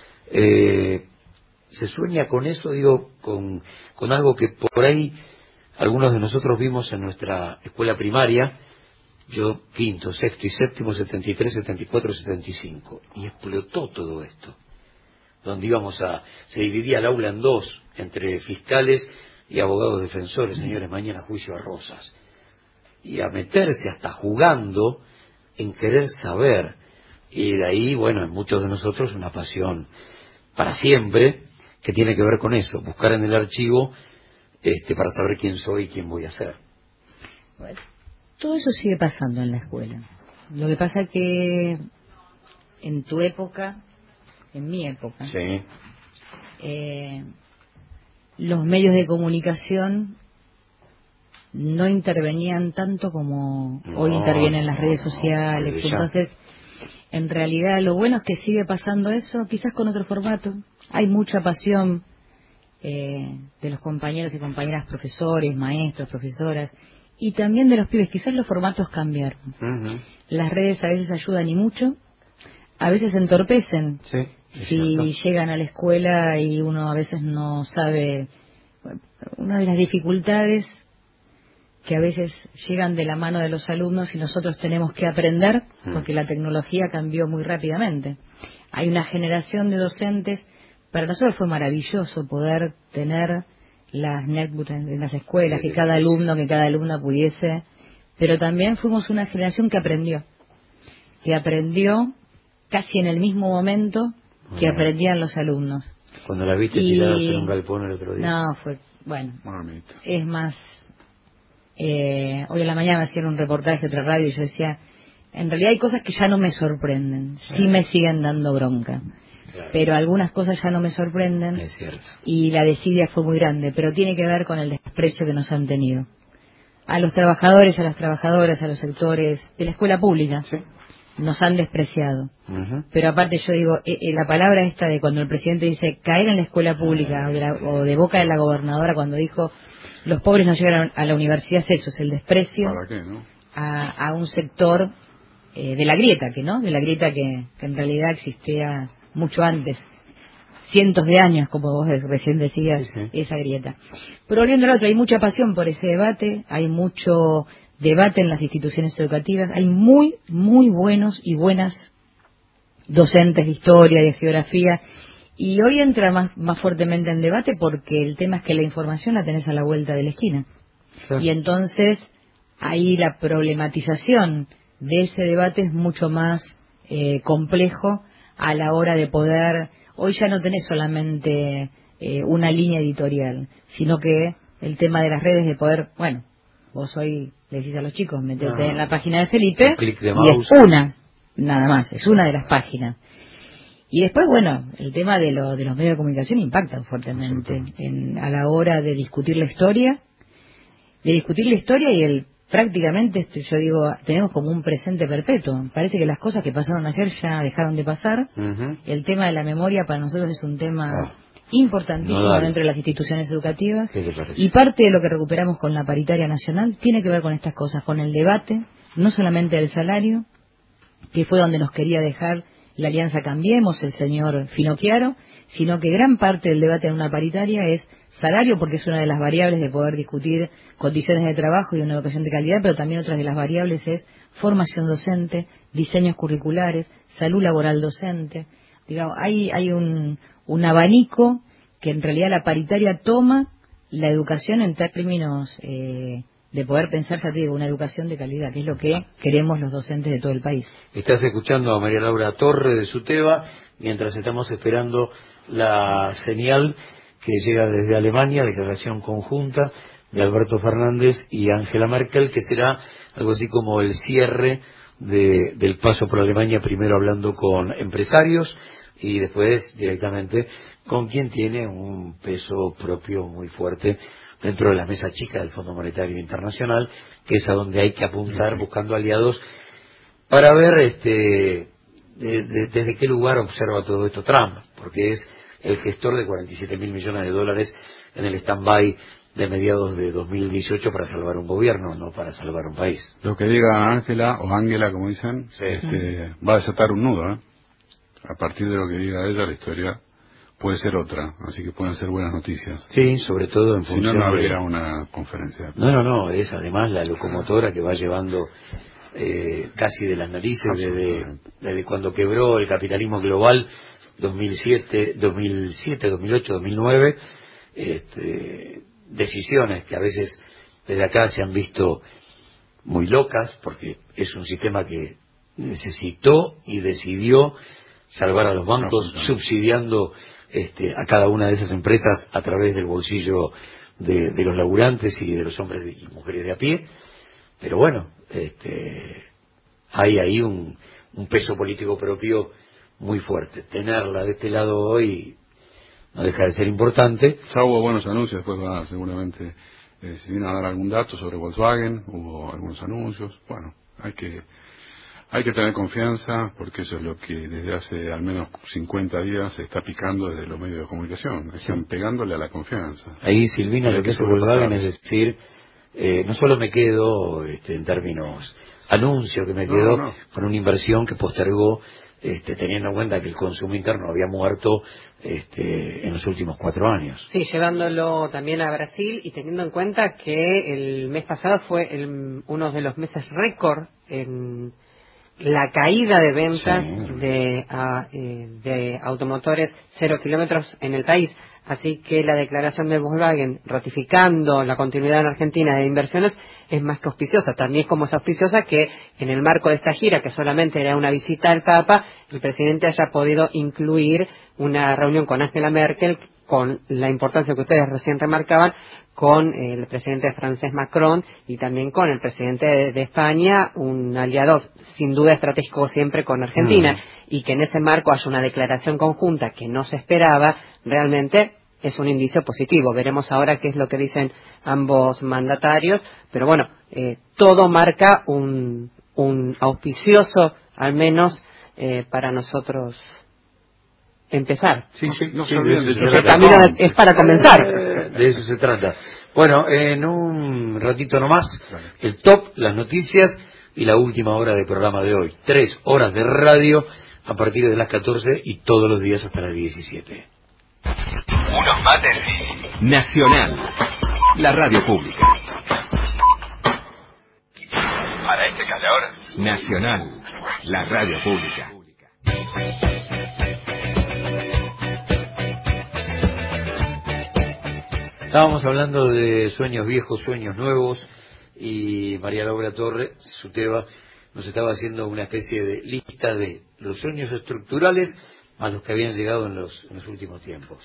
Se sueña con eso, digo, con algo que por ahí algunos de nosotros vimos en nuestra escuela primaria, yo quinto, sexto y séptimo, 73, 74, 75, y explotó todo esto, donde se dividía el aula en dos, entre fiscales y abogados defensores, señores, mañana juicio a Rosas, y a meterse hasta jugando en querer saber, y de ahí, bueno, en muchos de nosotros una pasión para siempre que tiene que ver con eso, buscar en el archivo para saber quién soy y quién voy a ser. Bueno, todo eso sigue pasando en la escuela. Lo que pasa que en tu época, en mi época, Sí. Los medios de comunicación no intervenían tanto como hoy intervienen las redes sociales. Entonces, en realidad, lo bueno es que sigue pasando eso, quizás con otro formato. Hay mucha pasión de los compañeros y compañeras, profesores, maestros, profesoras, y también de los pibes. Quizás los formatos cambiaron. Uh-huh. Las redes a veces ayudan y mucho, a veces entorpecen. Sí, si llegan a la escuela y uno a veces no sabe. Una de las dificultades que a veces llegan de la mano de los alumnos y nosotros tenemos que aprender, porque la tecnología cambió muy rápidamente. Hay una generación de docentes. Para nosotros fue maravilloso poder tener las netbooks en las escuelas, que cada alumno, que cada alumna pudiese, pero también fuimos una generación que aprendió casi en el mismo momento que aprendían los alumnos. Cuando la viste tiradas en un galpón el otro día. No, fue, bueno, es más, hoy en la mañana me hacían un reportaje de otra radio y yo decía, en realidad hay cosas que ya no me sorprenden, sí me siguen dando bronca. Claro. Pero algunas cosas ya no me sorprenden. Es cierto. Y la desidia fue muy grande, pero tiene que ver con el desprecio que nos han tenido. A los trabajadores, a las trabajadoras, a los sectores de la escuela pública, sí, nos han despreciado. Uh-huh. Pero aparte yo digo, la palabra esta de cuando el presidente dice caer en la escuela pública, o de boca de la gobernadora cuando dijo los pobres no llegan a la universidad, es eso, es el desprecio. ¿Para qué, no? a un sector de la grieta, de la grieta que en realidad existía mucho antes, cientos de años, como vos recién decías, sí, sí, esa grieta. Pero volviendo al otro, hay mucha pasión por ese debate, hay mucho debate en las instituciones educativas, hay muy, muy buenos y buenas docentes de historia, de geografía, y hoy entra más fuertemente en debate porque el tema es que la información la tenés a la vuelta de la esquina. Claro. Y entonces ahí la problematización de ese debate es mucho más complejo a la hora de poder. Hoy ya no tenés solamente una línea editorial, sino que el tema de las redes de poder, bueno, vos hoy le decís a los chicos, metete en la página de Felipe y es una, nada más, es una de las páginas. Y después, bueno, el tema de los medios de comunicación impactan fuertemente a la hora de discutir la historia, y prácticamente, yo digo, tenemos como un presente perpetuo. Parece que las cosas que pasaron ayer ya dejaron de pasar. Uh-huh. El tema de la memoria para nosotros es un tema importantísimo dentro de las instituciones educativas. Y parte de lo que recuperamos con la paritaria nacional tiene que ver con estas cosas, con el debate, no solamente del salario, que fue donde nos quería dejar la Alianza Cambiemos, el señor Finocchiaro, sino que gran parte del debate en una paritaria es salario, porque es una de las variables de poder discutir condiciones de trabajo y una educación de calidad, pero también otra de las variables es formación docente, diseños curriculares, salud laboral docente. Digamos, hay un abanico que en realidad la paritaria toma la educación en términos de poder pensar, ya te digo, una educación de calidad, que es lo que queremos los docentes de todo el país. Estás escuchando a María Laura Torre de Suteba, mientras estamos esperando la señal que llega desde Alemania, declaración conjunta de Alberto Fernández y Angela Merkel, que será algo así como el cierre del paso por Alemania, primero hablando con empresarios y después directamente con quien tiene un peso propio muy fuerte dentro de la mesa chica del Fondo Monetario Internacional, que es a donde hay que apuntar buscando aliados para ver desde qué lugar observa todo esto Trump, porque es el gestor de 47.000 millones de dólares en el stand-by de mediados de 2018 para salvar un gobierno, no para salvar un país. Lo que diga Ángela, o Ángela como dicen, sí, va a desatar un nudo, ¿eh? A partir de lo que diga ella, la historia puede ser otra, así que pueden ser buenas noticias. Sí, sobre todo en función si no habría una conferencia. No, es además la locomotora que va llevando casi de las narices desde cuando quebró el capitalismo global, 2007, 2008, 2009, decisiones que a veces desde acá se han visto muy locas, porque es un sistema que necesitó y decidió salvar a los bancos, subsidiando a cada una de esas empresas a través del bolsillo de los laburantes y de los hombres y mujeres de a pie. Pero bueno, hay ahí un peso político propio muy fuerte. Tenerla de este lado hoy no deja de ser importante. Ya hubo buenos anuncios, después va seguramente, si viene a dar algún dato sobre Volkswagen, hubo algunos anuncios. Bueno, hay que tener confianza, porque eso es lo que desde hace al menos 50 días se está picando desde los medios de comunicación. Están pegándole a la confianza. Ahí, Silvina, lo que hace Volkswagen es decir, no solo me quedo en términos anuncio, que me quedo con una inversión que postergó, teniendo en cuenta que el consumo interno había muerto en los últimos 4 años. Sí, llevándolo también a Brasil y teniendo en cuenta que el mes pasado fue uno de los meses récord en la caída de ventas de automotores 0 kilómetros en el país. Así que la declaración de Volkswagen ratificando la continuidad en Argentina de inversiones es más que auspiciosa. También como es auspiciosa que en el marco de esta gira, que solamente era una visita al Papa, el presidente haya podido incluir una reunión con Angela Merkel, con la importancia que ustedes recién remarcaban, con el presidente francés Macron y también con el presidente de España, un aliado sin duda estratégico siempre con Argentina, y que en ese marco haya una declaración conjunta que no se esperaba, realmente es un indicio positivo. Veremos ahora qué es lo que dicen ambos mandatarios, pero bueno, todo marca un auspicioso, al menos para nosotros, empezar. El camino es para comenzar. De eso se trata. Bueno, en un ratito nomás, el top, las noticias y la última hora del programa de hoy. 3 horas de radio a partir de las 14 y todos los días hasta las 17. Unos mates y Nacional, la radio pública. Para este calor, Nacional, la radio pública. Estábamos hablando de sueños viejos, sueños nuevos, y María Laura Torre, Suteva, nos estaba haciendo una especie de lista de los sueños estructurales a los que habían llegado en los últimos tiempos.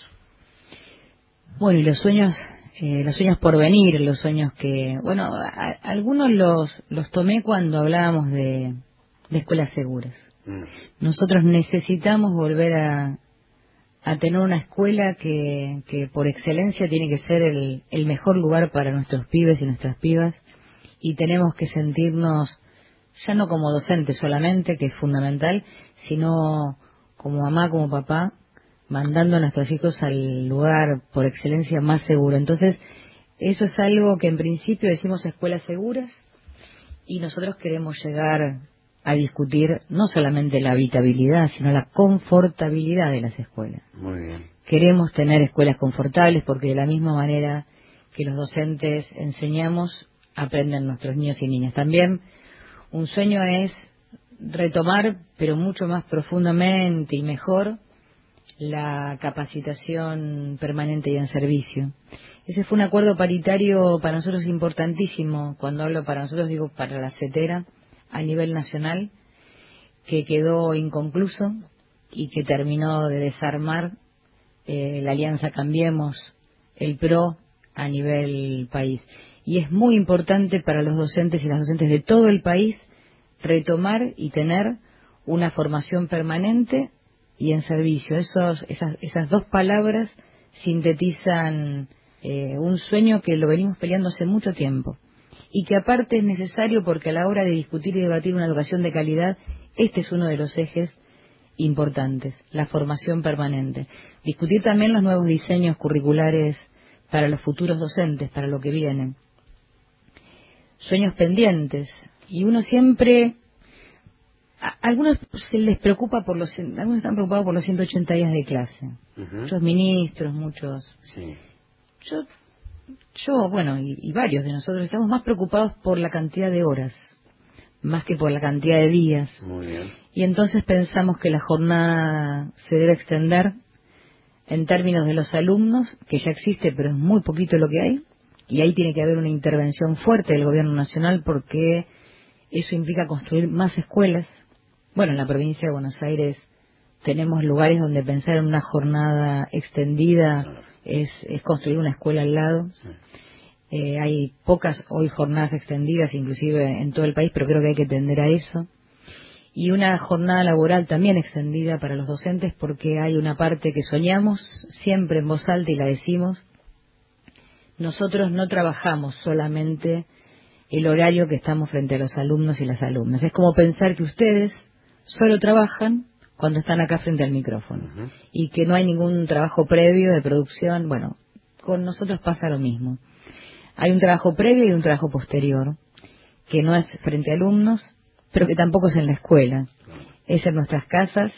Bueno, y los sueños por venir, los sueños que, bueno, algunos los tomé cuando hablábamos de escuelas seguras. Nosotros necesitamos volver a tener una escuela que por excelencia tiene que ser el mejor lugar para nuestros pibes y nuestras pibas, y tenemos que sentirnos ya no como docentes solamente, que es fundamental, sino como mamá, como papá, mandando a nuestros hijos al lugar por excelencia más seguro. Entonces, eso es algo que en principio decimos escuelas seguras, y nosotros queremos llegar a discutir no solamente la habitabilidad, sino la confortabilidad de las escuelas. Muy bien. Queremos tener escuelas confortables, porque de la misma manera que los docentes enseñamos, aprenden nuestros niños y niñas. También un sueño es retomar, pero mucho más profundamente y mejor, la capacitación permanente y en servicio. Ese fue un acuerdo paritario para nosotros importantísimo. Cuando hablo para nosotros, digo para la CETERA, a nivel nacional, que quedó inconcluso y que terminó de desarmar la Alianza Cambiemos, el PRO, a nivel país. Y es muy importante para los docentes y las docentes de todo el país retomar y tener una formación permanente y en servicio. Esas 2 palabras sintetizan un sueño que lo venimos peleando hace mucho tiempo, y que aparte es necesario porque a la hora de discutir y debatir una educación de calidad, este es uno de los ejes importantes, la formación permanente. Discutir también los nuevos diseños curriculares para los futuros docentes, para lo que viene. Sueños pendientes, y uno siempre, algunos se les preocupa algunos están preocupados por los 180 días de clase. Muchos ministros, muchos. Sí. Yo, bueno, y varios de nosotros estamos más preocupados por la cantidad de horas, más que por la cantidad de días. Muy bien. Y entonces pensamos que la jornada se debe extender en términos de los alumnos, que ya existe, pero es muy poquito lo que hay, y ahí tiene que haber una intervención fuerte del gobierno nacional porque eso implica construir más escuelas. Bueno, en la provincia de Buenos Aires tenemos lugares donde pensar en una jornada extendida es construir una escuela al lado. Hay pocas hoy jornadas extendidas, inclusive en todo el país, pero creo que hay que tender a eso. Y una jornada laboral también extendida para los docentes, porque hay una parte que soñamos siempre en voz alta y la decimos. Nosotros no trabajamos solamente el horario que estamos frente a los alumnos y las alumnas. Es como pensar que ustedes solo trabajan cuando están acá frente al micrófono y que no hay ningún trabajo previo de producción. Bueno, con nosotros pasa lo mismo. Hay un trabajo previo y un trabajo posterior, que no es frente a alumnos, pero que tampoco es en la escuela. Es en nuestras casas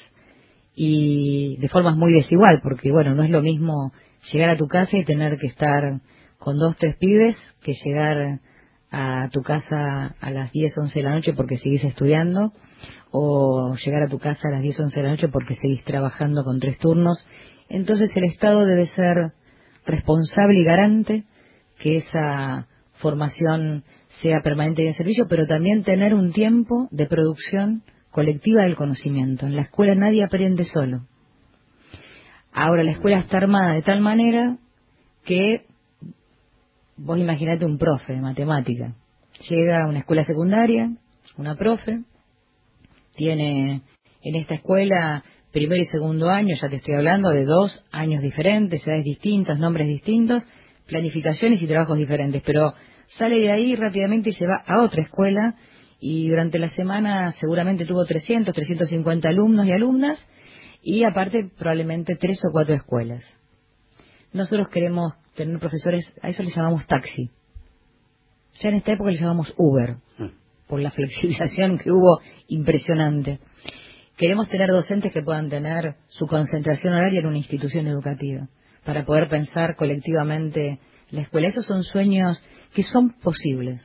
y de formas muy desigual, porque bueno, no es lo mismo llegar a tu casa y tener que estar con 2, 3 pibes que llegar a tu casa a las 10, 11 de la noche porque seguís estudiando, o llegar a tu casa a las 10, 11 de la noche porque seguís trabajando con 3 turnos. Entonces el Estado debe ser responsable y garante que esa formación sea permanente y en servicio, pero también tener un tiempo de producción colectiva del conocimiento. En la escuela nadie aprende solo. Ahora la escuela está armada de tal manera que vos imaginate un profe de matemática. Llega a una escuela secundaria, una profe, tiene en esta escuela primer y segundo año, ya te estoy hablando de 2 años diferentes, edades distintas, nombres distintos, planificaciones y trabajos diferentes, pero sale de ahí rápidamente y se va a otra escuela y durante la semana seguramente tuvo 300, 350 alumnos y alumnas y aparte probablemente 3 o 4 escuelas. Nosotros queremos tener profesores, a eso le llamamos taxi. Ya en esta época le llamamos Uber, por la flexibilización que hubo impresionante. Queremos tener docentes que puedan tener su concentración horaria en una institución educativa, para poder pensar colectivamente la escuela. Esos son sueños que son posibles.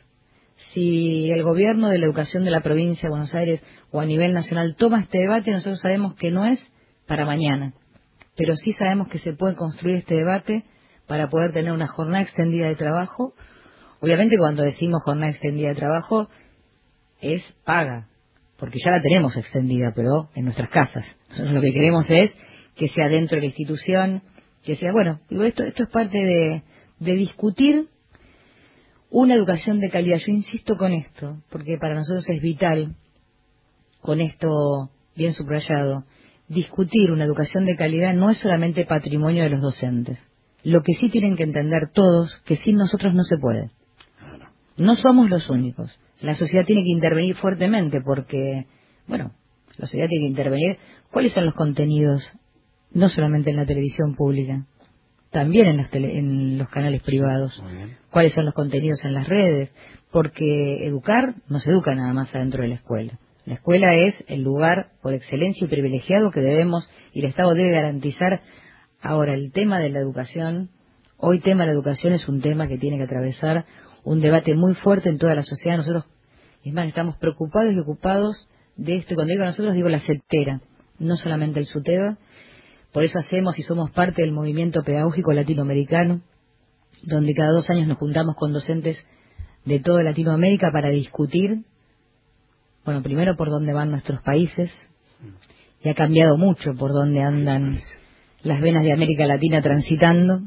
Si el gobierno de la educación de la provincia de Buenos Aires o a nivel nacional toma este debate, nosotros sabemos que no es para mañana, pero sí sabemos que se puede construir este debate para poder tener una jornada extendida de trabajo. Obviamente cuando decimos jornada extendida de trabajo es paga, porque ya la tenemos extendida, pero en nuestras casas. Nosotros lo que queremos es que sea dentro de la institución, que sea, bueno, digo, esto es parte de discutir una educación de calidad. Yo insisto con esto, porque para nosotros es vital, con esto bien subrayado, discutir una educación de calidad no es solamente patrimonio de los docentes. Lo que sí tienen que entender todos, que sin nosotros no se puede. No somos los únicos. La sociedad tiene que intervenir fuertemente porque, bueno, la sociedad tiene que intervenir. ¿Cuáles son los contenidos? No solamente en la televisión pública, también en los canales privados. ¿Cuáles son los contenidos en las redes? Porque educar no se educa nada más adentro de la escuela. La escuela es el lugar por excelencia y privilegiado que debemos, y el Estado debe garantizar. Ahora, el tema de la educación, hoy tema de la educación es un tema que tiene que atravesar un debate muy fuerte en toda la sociedad. Nosotros, es más, estamos preocupados y ocupados de esto, y cuando digo nosotros digo la CETERA, no solamente el SUTEBA. Por eso hacemos y somos parte del movimiento pedagógico latinoamericano, donde cada 2 años nos juntamos con docentes de toda Latinoamérica para discutir, bueno, primero por dónde van nuestros países, y ha cambiado mucho por dónde andan las venas de América Latina transitando.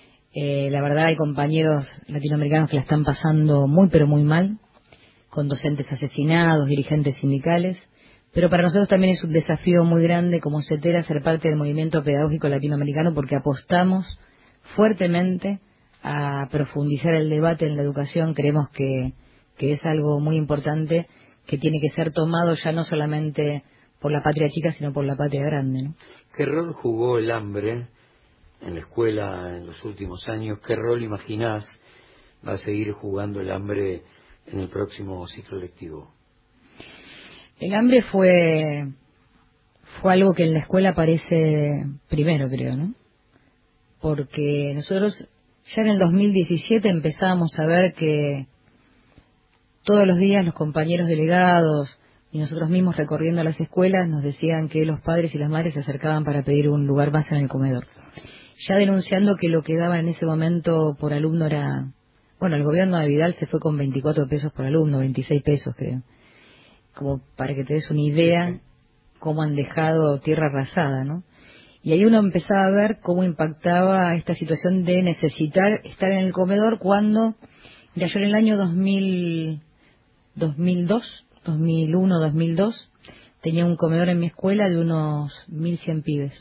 La verdad hay compañeros latinoamericanos que la están pasando muy pero muy mal, con docentes asesinados, dirigentes sindicales. Pero para nosotros también es un desafío muy grande como CETERA ser parte del movimiento pedagógico latinoamericano, porque apostamos fuertemente a profundizar el debate en la educación. Creemos que es algo muy importante que tiene que ser tomado ya no solamente por la patria chica, sino por la patria grande, ¿no? ¿Qué rol jugó el hambre en la escuela en los últimos años? ¿Qué rol imaginás va a seguir jugando el hambre en el próximo ciclo lectivo? El hambre fue algo que en la escuela aparece primero, creo, ¿no? Porque nosotros ya en el 2017 empezábamos a ver que todos los días los compañeros delegados y nosotros mismos recorriendo las escuelas nos decían que los padres y las madres se acercaban para pedir un lugar más en el comedor, ya denunciando que lo que daban en ese momento por alumno era bueno, el gobierno de Vidal se fue con 24 pesos por alumno, 26 pesos creo, como para que te des una idea cómo han dejado tierra arrasada, ¿no? Y ahí uno empezaba a ver cómo impactaba esta situación de necesitar estar en el comedor cuando, ya yo en el año 2001, 2002, tenía un comedor en mi escuela de unos 1.100 pibes.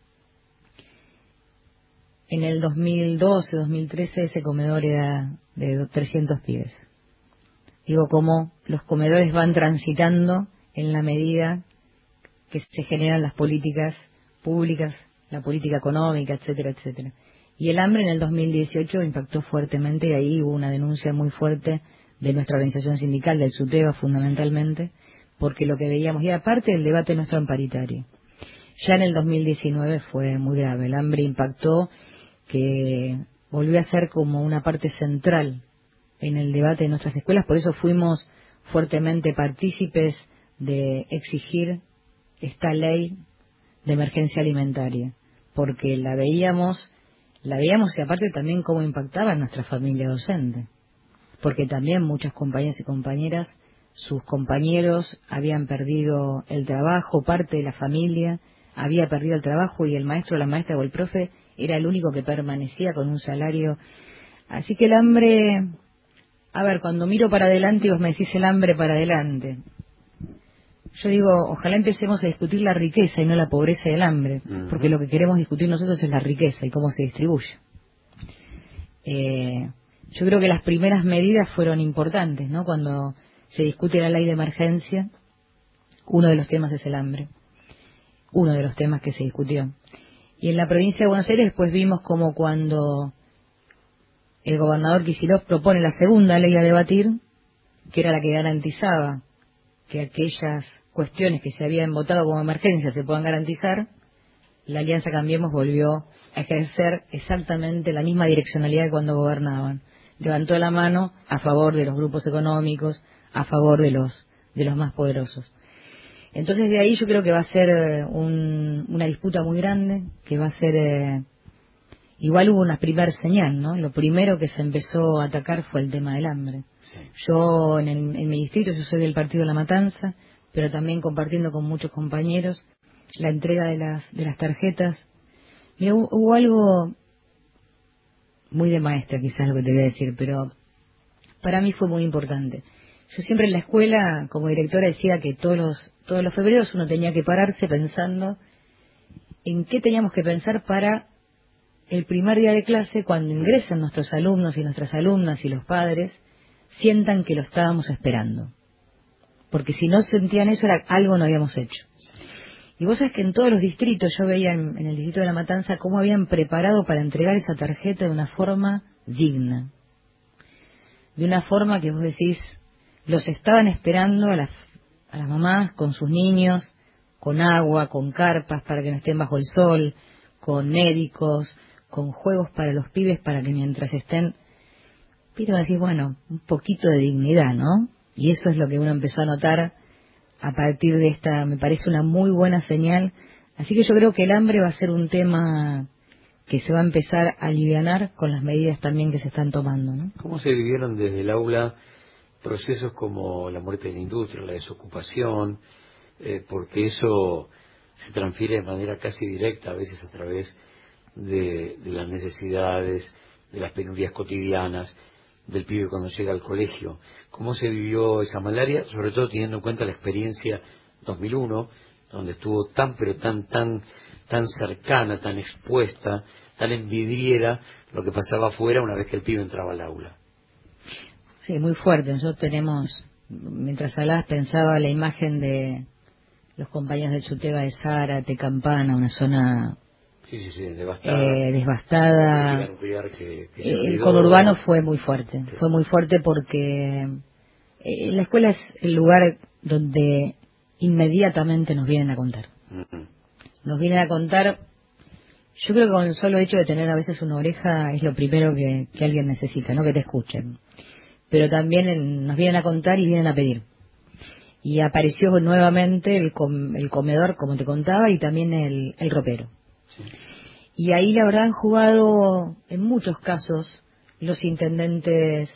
En el 2012, 2013 ese comedor era de 300 pibes. Digo, cómo los comedores van transitando en la medida que se generan las políticas públicas, la política económica, etcétera, etcétera. Y el hambre en el 2018 impactó fuertemente, y ahí hubo una denuncia muy fuerte de nuestra organización sindical, del SUTEBA fundamentalmente, porque lo que veíamos, y era parte del debate nuestro en paritaria. Ya en el 2019 fue muy grave, el hambre impactó, que volvió a ser como una parte central en el debate de nuestras escuelas, por eso fuimos fuertemente partícipes de exigir esta ley de emergencia alimentaria, porque la veíamos y aparte también cómo impactaba en nuestra familia docente, porque también muchas compañeras y compañeras, sus compañeros habían perdido el trabajo, parte de la familia había perdido el trabajo y el maestro, la maestra o el profe era el único que permanecía con un salario. Así que el hambre, a ver, cuando miro para adelante y vos me decís el hambre para adelante, yo digo, ojalá empecemos a discutir la riqueza y no la pobreza y el hambre, porque lo que queremos discutir nosotros es la riqueza y cómo se distribuye. Yo creo que las primeras medidas fueron importantes, ¿no? Cuando se discute la ley de emergencia, uno de los temas es el hambre, uno de los temas que se discutió. Y en la provincia de Buenos Aires después vimos como cuando el gobernador Kicillof propone la segunda ley a debatir, que era la que garantizaba que aquellas cuestiones que se habían votado como emergencia se puedan garantizar, la Alianza Cambiemos volvió a ejercer exactamente la misma direccionalidad que cuando gobernaban. Levantó la mano a favor de los grupos económicos, a favor de los más poderosos. Entonces de ahí yo creo que va a ser una disputa muy grande, que va a ser... igual hubo una primera señal, ¿no? Lo primero que se empezó a atacar fue el tema del hambre. Sí. Yo en mi distrito, yo soy del partido La Matanza, pero también compartiendo con muchos compañeros la entrega de las tarjetas. Mira, hubo algo muy de maestra, quizás lo que te voy a decir, pero para mí fue muy importante. Yo siempre en la escuela, como directora, decía que todos los febreros uno tenía que pararse pensando en qué teníamos que pensar para el primer día de clase, cuando ingresen nuestros alumnos y nuestras alumnas y los padres, sientan que lo estábamos esperando. Porque si no sentían eso, algo no habíamos hecho. Y vos sabés que en todos los distritos, yo veía en el distrito de La Matanza cómo habían preparado para entregar esa tarjeta de una forma digna. De una forma que vos decís, los estaban esperando a las mamás con sus niños, con agua, con carpas para que no estén bajo el sol, con médicos, con juegos para los pibes para que mientras estén, pero decís, bueno, un poquito de dignidad, ¿no? Y eso es lo que uno empezó a notar a partir de esta, me parece una muy buena señal. Así que yo creo que el hambre va a ser un tema que se va a empezar a alivianar con las medidas también que se están tomando, ¿no? ¿Cómo se vivieron desde el aula procesos como la muerte de la industria, la desocupación? Porque eso se transfiere de manera casi directa, a veces a través de las necesidades, de las penurias cotidianas del pibe cuando llega al colegio. ¿Cómo se vivió esa malaria? Sobre todo teniendo en cuenta la experiencia 2001, donde estuvo tan cercana, tan expuesta, tan envidriera lo que pasaba afuera una vez que el pibe entraba al aula. Sí, muy fuerte. Nosotros tenemos, mientras hablabas pensaba la imagen de los compañeros del SUTEBA de Zárate, Campana, una zona devastada. El conurbano fue muy fuerte, sí. Fue muy fuerte porque la escuela es el lugar donde inmediatamente nos vienen a contar. Nos vienen a contar, yo creo que con el solo hecho de tener a veces una oreja es lo primero que alguien necesita, ¿no? Que te escuchen. Pero también nos vienen a contar y vienen a pedir. Y apareció nuevamente el comedor, como te contaba, y también el ropero. Sí. Y ahí la verdad han jugado en muchos casos los intendentes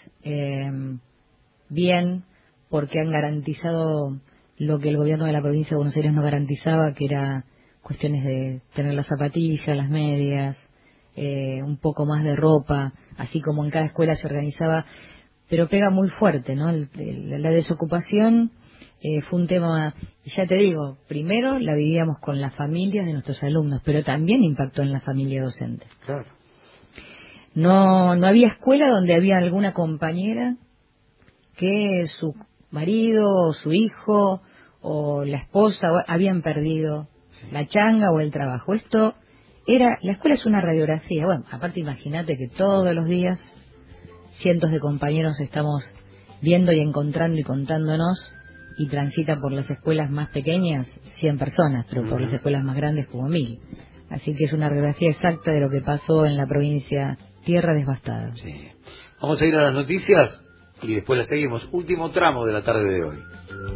bien, porque han garantizado lo que el gobierno de la provincia de Buenos Aires no garantizaba, que era cuestiones de tener las zapatillas, las medias, un poco más de ropa, así como en cada escuela se organizaba, pero pega muy fuerte, ¿no? La desocupación fue un tema, ya te digo, primero la vivíamos con las familias de nuestros alumnos, pero también impactó en la familia docente. Claro. No había escuela donde había alguna compañera que su marido o su hijo o la esposa habían perdido la changa o el trabajo. La escuela es una radiografía. Bueno, aparte imagínate que todos los días cientos de compañeros estamos viendo y encontrando y contándonos, y transita por las escuelas más pequeñas 100 personas, pero por las escuelas más grandes como 1000. Así que es una radiografía exacta de lo que pasó en la provincia, tierra devastada. Sí. Vamos a ir a las noticias y después las seguimos. Último tramo de la tarde de hoy.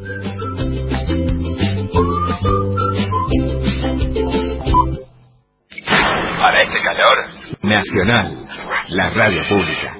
Para este calor, Nacional, la radio pública.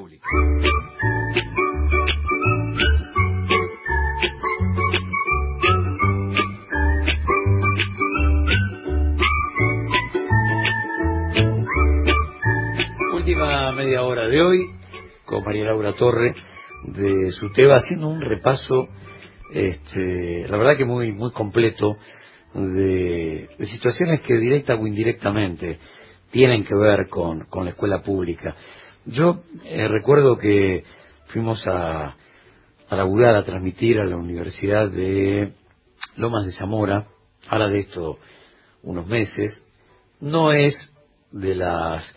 Última media hora de hoy con María Laura Torre de SUTEBA, haciendo un repaso, la verdad que muy muy completo, de situaciones que directa o indirectamente tienen que ver con la escuela pública. Yo recuerdo que fuimos a laburar, a transmitir a la Universidad de Lomas de Zamora, ahora de esto unos meses. No es de las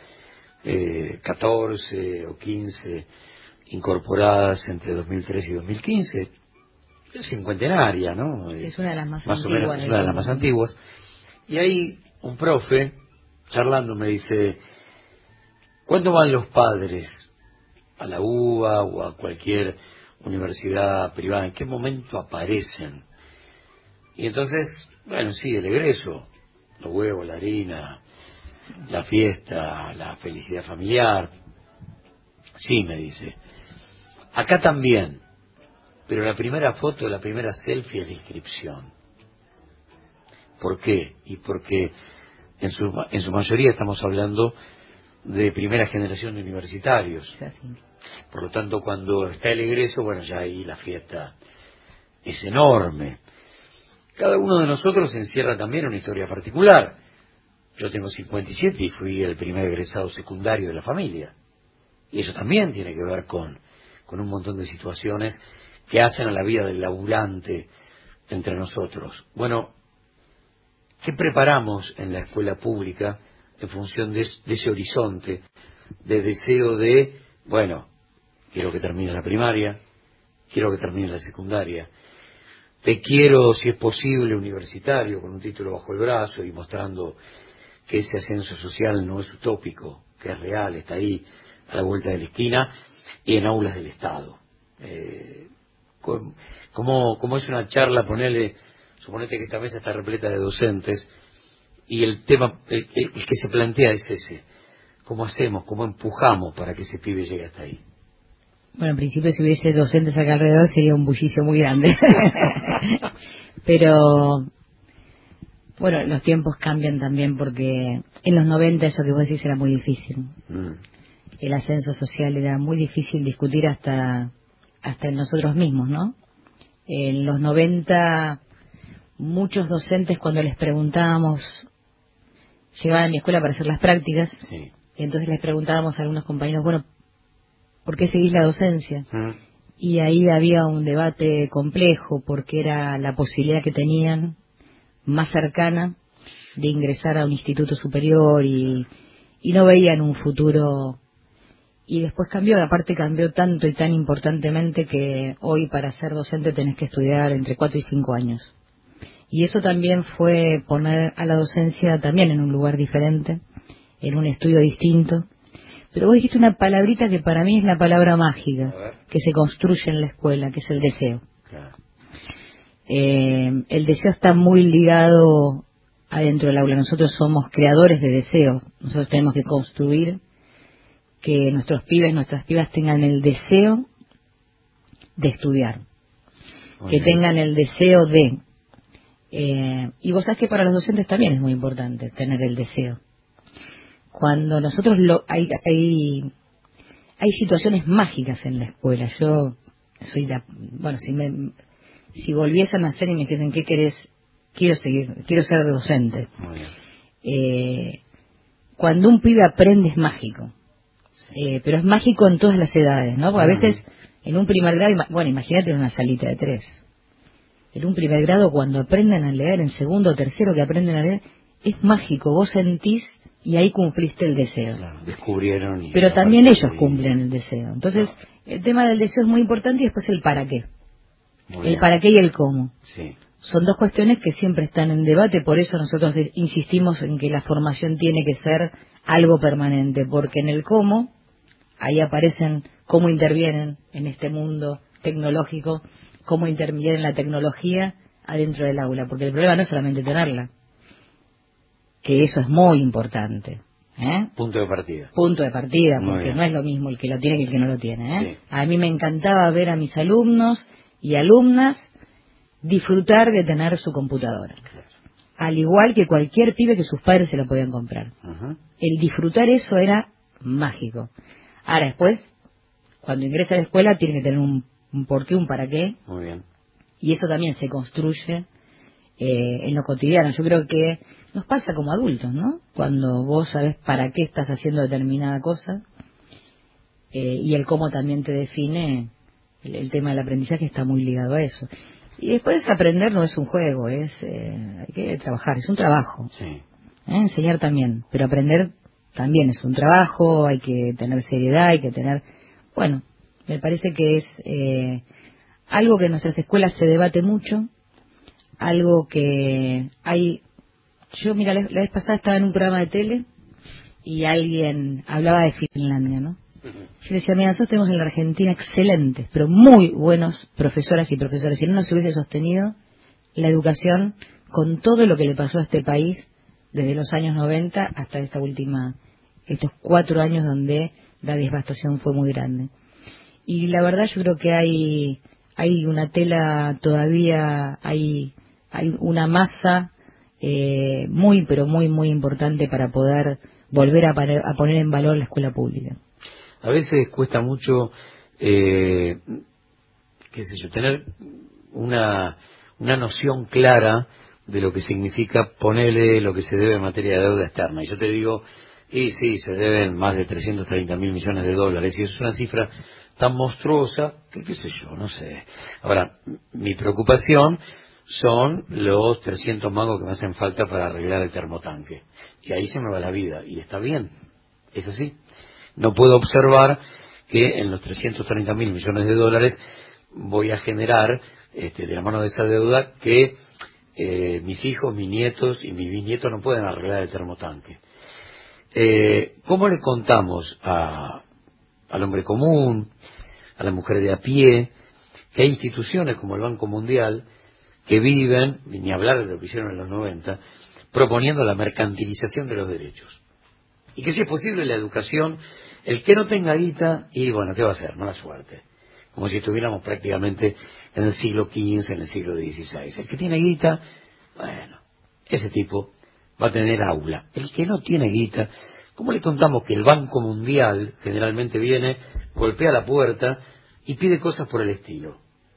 14 o 15 incorporadas entre 2003 y 2015, es cincuentenaria, ¿no? Es una de las más o antiguas. menos, es una de las más antiguas. Y ahí un profe, charlando, me dice: ¿cuándo van los padres a la UBA o a cualquier universidad privada? ¿En qué momento aparecen? Y entonces, bueno, sí, el egreso, los huevos, la harina, la fiesta, la felicidad familiar. Sí, me dice. Acá también, pero la primera foto, la primera selfie es la inscripción. ¿Por qué? Y porque en su mayoría estamos hablando de primera generación de universitarios. Por lo tanto, cuando está el egreso, bueno, ya ahí la fiesta es enorme. Cada uno de nosotros encierra también una historia particular. Yo tengo 57 y fui el primer egresado secundario de la familia. Y eso también tiene que ver con un montón de situaciones que hacen a la vida del laburante entre nosotros. Bueno, ¿qué preparamos en la escuela pública en función de ese horizonte de deseo de, bueno, quiero que termine la primaria, quiero que termine la secundaria, te quiero, si es posible, universitario, con un título bajo el brazo y mostrando que ese ascenso social no es utópico, que es real, está ahí a la vuelta de la esquina, y en aulas del Estado? Como es una charla, suponete que esta mesa está repleta de docentes, y el tema el que se plantea es ese: ¿cómo hacemos, cómo empujamos para que ese pibe llegue hasta ahí? Bueno, en principio si hubiese docentes acá alrededor sería un bullicio muy grande. Pero bueno, los tiempos cambian también, porque en los 90 eso que vos decís era muy difícil. El ascenso social era muy difícil discutir hasta en nosotros mismos, ¿no? En los 90 muchos docentes, cuando les preguntábamos, llegaban a mi escuela para hacer las prácticas, sí. Y entonces les preguntábamos a algunos compañeros, bueno, ¿por qué seguís la docencia? Y ahí había un debate complejo, porque era la posibilidad que tenían más cercana de ingresar a un instituto superior, y no veían un futuro. Y después cambió, aparte cambió tanto y tan importantemente que hoy para ser docente tenés que estudiar entre 4 y 5 años. Y eso también fue poner a la docencia también en un lugar diferente, en un estudio distinto. Pero vos dijiste una palabrita que para mí es la palabra mágica, que se construye en la escuela, que es el deseo. Claro. El deseo está muy ligado adentro del aula. Nosotros somos creadores de deseo. Nosotros tenemos que construir que nuestros pibes, nuestras pibas tengan el deseo de estudiar, que tengan el deseo de... y vos sabés que para los docentes también es muy importante tener el deseo. Cuando nosotros hay situaciones mágicas en la escuela. Yo soy bueno, si volviese a nacer y me dijesen ¿qué querés? Quiero ser docente. Cuando un pibe aprende es mágico, pero es mágico en todas las edades, ¿no? Porque a veces en un primer grado, bueno, imagínate en una salita de 3. En un primer grado, cuando aprenden a leer, en segundo o tercero que aprenden a leer, es mágico. Vos sentís y ahí cumpliste el deseo. Claro, descubrieron. Pero también ellos cumplen el deseo. Entonces, el tema del deseo es muy importante y después el para qué. El para qué y el cómo. Sí. Son dos cuestiones que siempre están en debate, por eso nosotros insistimos en que la formación tiene que ser algo permanente, porque en el cómo, ahí aparecen cómo intervienen en este mundo tecnológico, cómo interviene la tecnología adentro del aula, porque el problema no es solamente tenerla, que eso es muy importante. Punto de partida. Punto de partida, porque no es lo mismo el que lo tiene que el que no lo tiene. Sí. A mí me encantaba ver a mis alumnos y alumnas disfrutar de tener su computadora. Al igual que cualquier pibe que sus padres se lo podían comprar. El disfrutar eso era mágico. Ahora después, cuando ingresa a la escuela, tiene que tener un porqué, un para qué. Muy bien. Y eso también se construye en lo cotidiano. Yo creo que nos pasa como adultos, ¿no? Cuando vos sabés para qué estás haciendo determinada cosa, y el cómo también te define, el tema del aprendizaje está muy ligado a eso. Y después aprender no es un juego, hay que trabajar, es un trabajo. Sí. Enseñar también, pero aprender también es un trabajo, hay que tener seriedad, hay que tener... Bueno, me parece que es algo que en nuestras escuelas se debate mucho, algo que hay... Yo, mira, la vez pasada estaba en un programa de tele y alguien hablaba de Finlandia, ¿no? Yo decía, mira, nosotros tenemos en la Argentina excelentes, pero muy buenos profesoras y profesores. Si no se hubiese sostenido la educación con todo lo que le pasó a este país desde los años 90 hasta estos 4 años donde la devastación fue muy grande. Y la verdad yo creo que hay una tela todavía, hay una masa muy, pero muy, muy importante para poder volver a poner en valor la escuela pública. A veces cuesta mucho, qué sé yo, tener una noción clara de lo que significa ponerle lo que se debe en materia de deuda externa. Y yo te digo, y sí, se deben más de 330.000 millones de dólares, y eso es una cifra tan monstruosa que qué sé yo, no sé. Ahora, mi preocupación son los 300 mangos que me hacen falta para arreglar el termotanque. Y ahí se me va la vida, y está bien, es así. No puedo observar que en los 330.000 millones de dólares voy a generar, de la mano de esa deuda, que mis hijos, mis nietos y mis bisnietos no pueden arreglar el termotanque. ¿Cómo le contamos al hombre común, a la mujer de a pie, que hay instituciones como el Banco Mundial que viven, ni hablar de lo que hicieron en los 90, proponiendo la mercantilización de los derechos? Y que si es posible la educación, el que no tenga guita, y bueno, ¿qué va a hacer? Mala suerte. Como si estuviéramos prácticamente en el siglo XV, en el siglo XVI. El que tiene guita, bueno, ese tipo va a tener aula. El que no tiene guita, ¿cómo le contamos que el Banco Mundial generalmente viene, golpea la puerta y pide cosas por el estilo?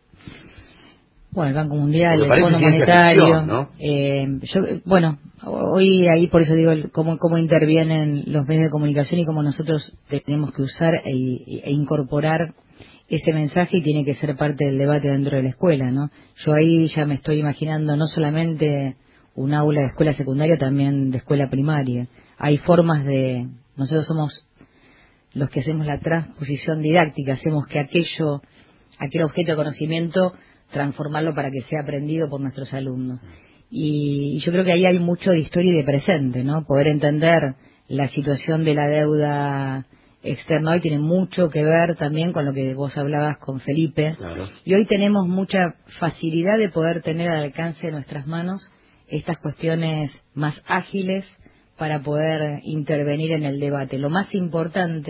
Bueno, el Banco Mundial, el Fondo Monetario, ¿no? Bueno, hoy ahí por eso digo cómo intervienen los medios de comunicación y cómo nosotros tenemos que usar e incorporar ese mensaje, y tiene que ser parte del debate dentro de la escuela, ¿no? Yo ahí ya me estoy imaginando no solamente un aula de escuela secundaria, también de escuela primaria. Hay formas nosotros somos los que hacemos la transposición didáctica, hacemos que aquel objeto de conocimiento, transformarlo para que sea aprendido por nuestros alumnos. Y yo creo que ahí hay mucho de historia y de presente, ¿no? Poder entender la situación de la deuda externa hoy tiene mucho que ver también con lo que vos hablabas con Felipe. Claro. Y hoy tenemos mucha facilidad de poder tener al alcance de nuestras manos estas cuestiones más ágiles para poder intervenir en el debate. Lo más importante,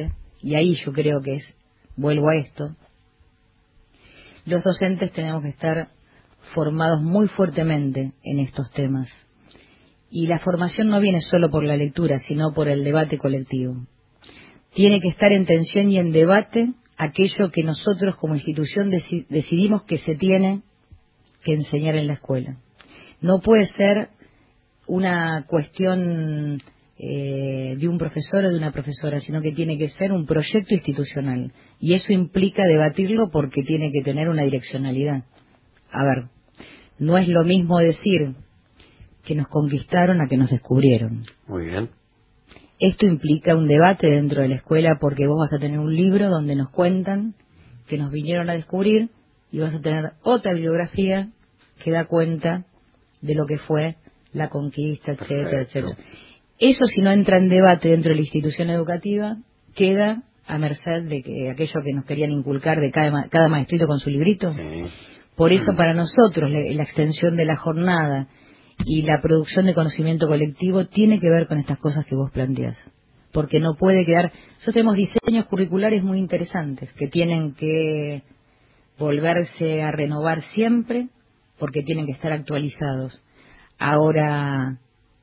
y ahí yo creo que vuelvo a esto, los docentes tenemos que estar formados muy fuertemente en estos temas. Y la formación no viene solo por la lectura, sino por el debate colectivo. Tiene que estar en tensión y en debate aquello que nosotros como institución decidimos que se tiene que enseñar en la escuela. No puede ser una cuestión de un profesor o de una profesora, sino que tiene que ser un proyecto institucional. Y eso implica debatirlo porque tiene que tener una direccionalidad. A ver, no es lo mismo decir que nos conquistaron a que nos descubrieron. Muy bien. Esto implica un debate dentro de la escuela porque vos vas a tener un libro donde nos cuentan que nos vinieron a descubrir y vas a tener otra bibliografía que da cuenta de lo que fue la conquista, etcétera, etcétera. Eso, si no entra en debate dentro de la institución educativa, queda a merced de que aquello que nos querían inculcar de cada maestrito con su librito. Sí. Por eso, para nosotros, la extensión de la jornada y la producción de conocimiento colectivo tiene que ver con estas cosas que vos planteás. Porque no puede quedar... Nosotros tenemos diseños curriculares muy interesantes que tienen que volverse a renovar siempre porque tienen que estar actualizados. Ahora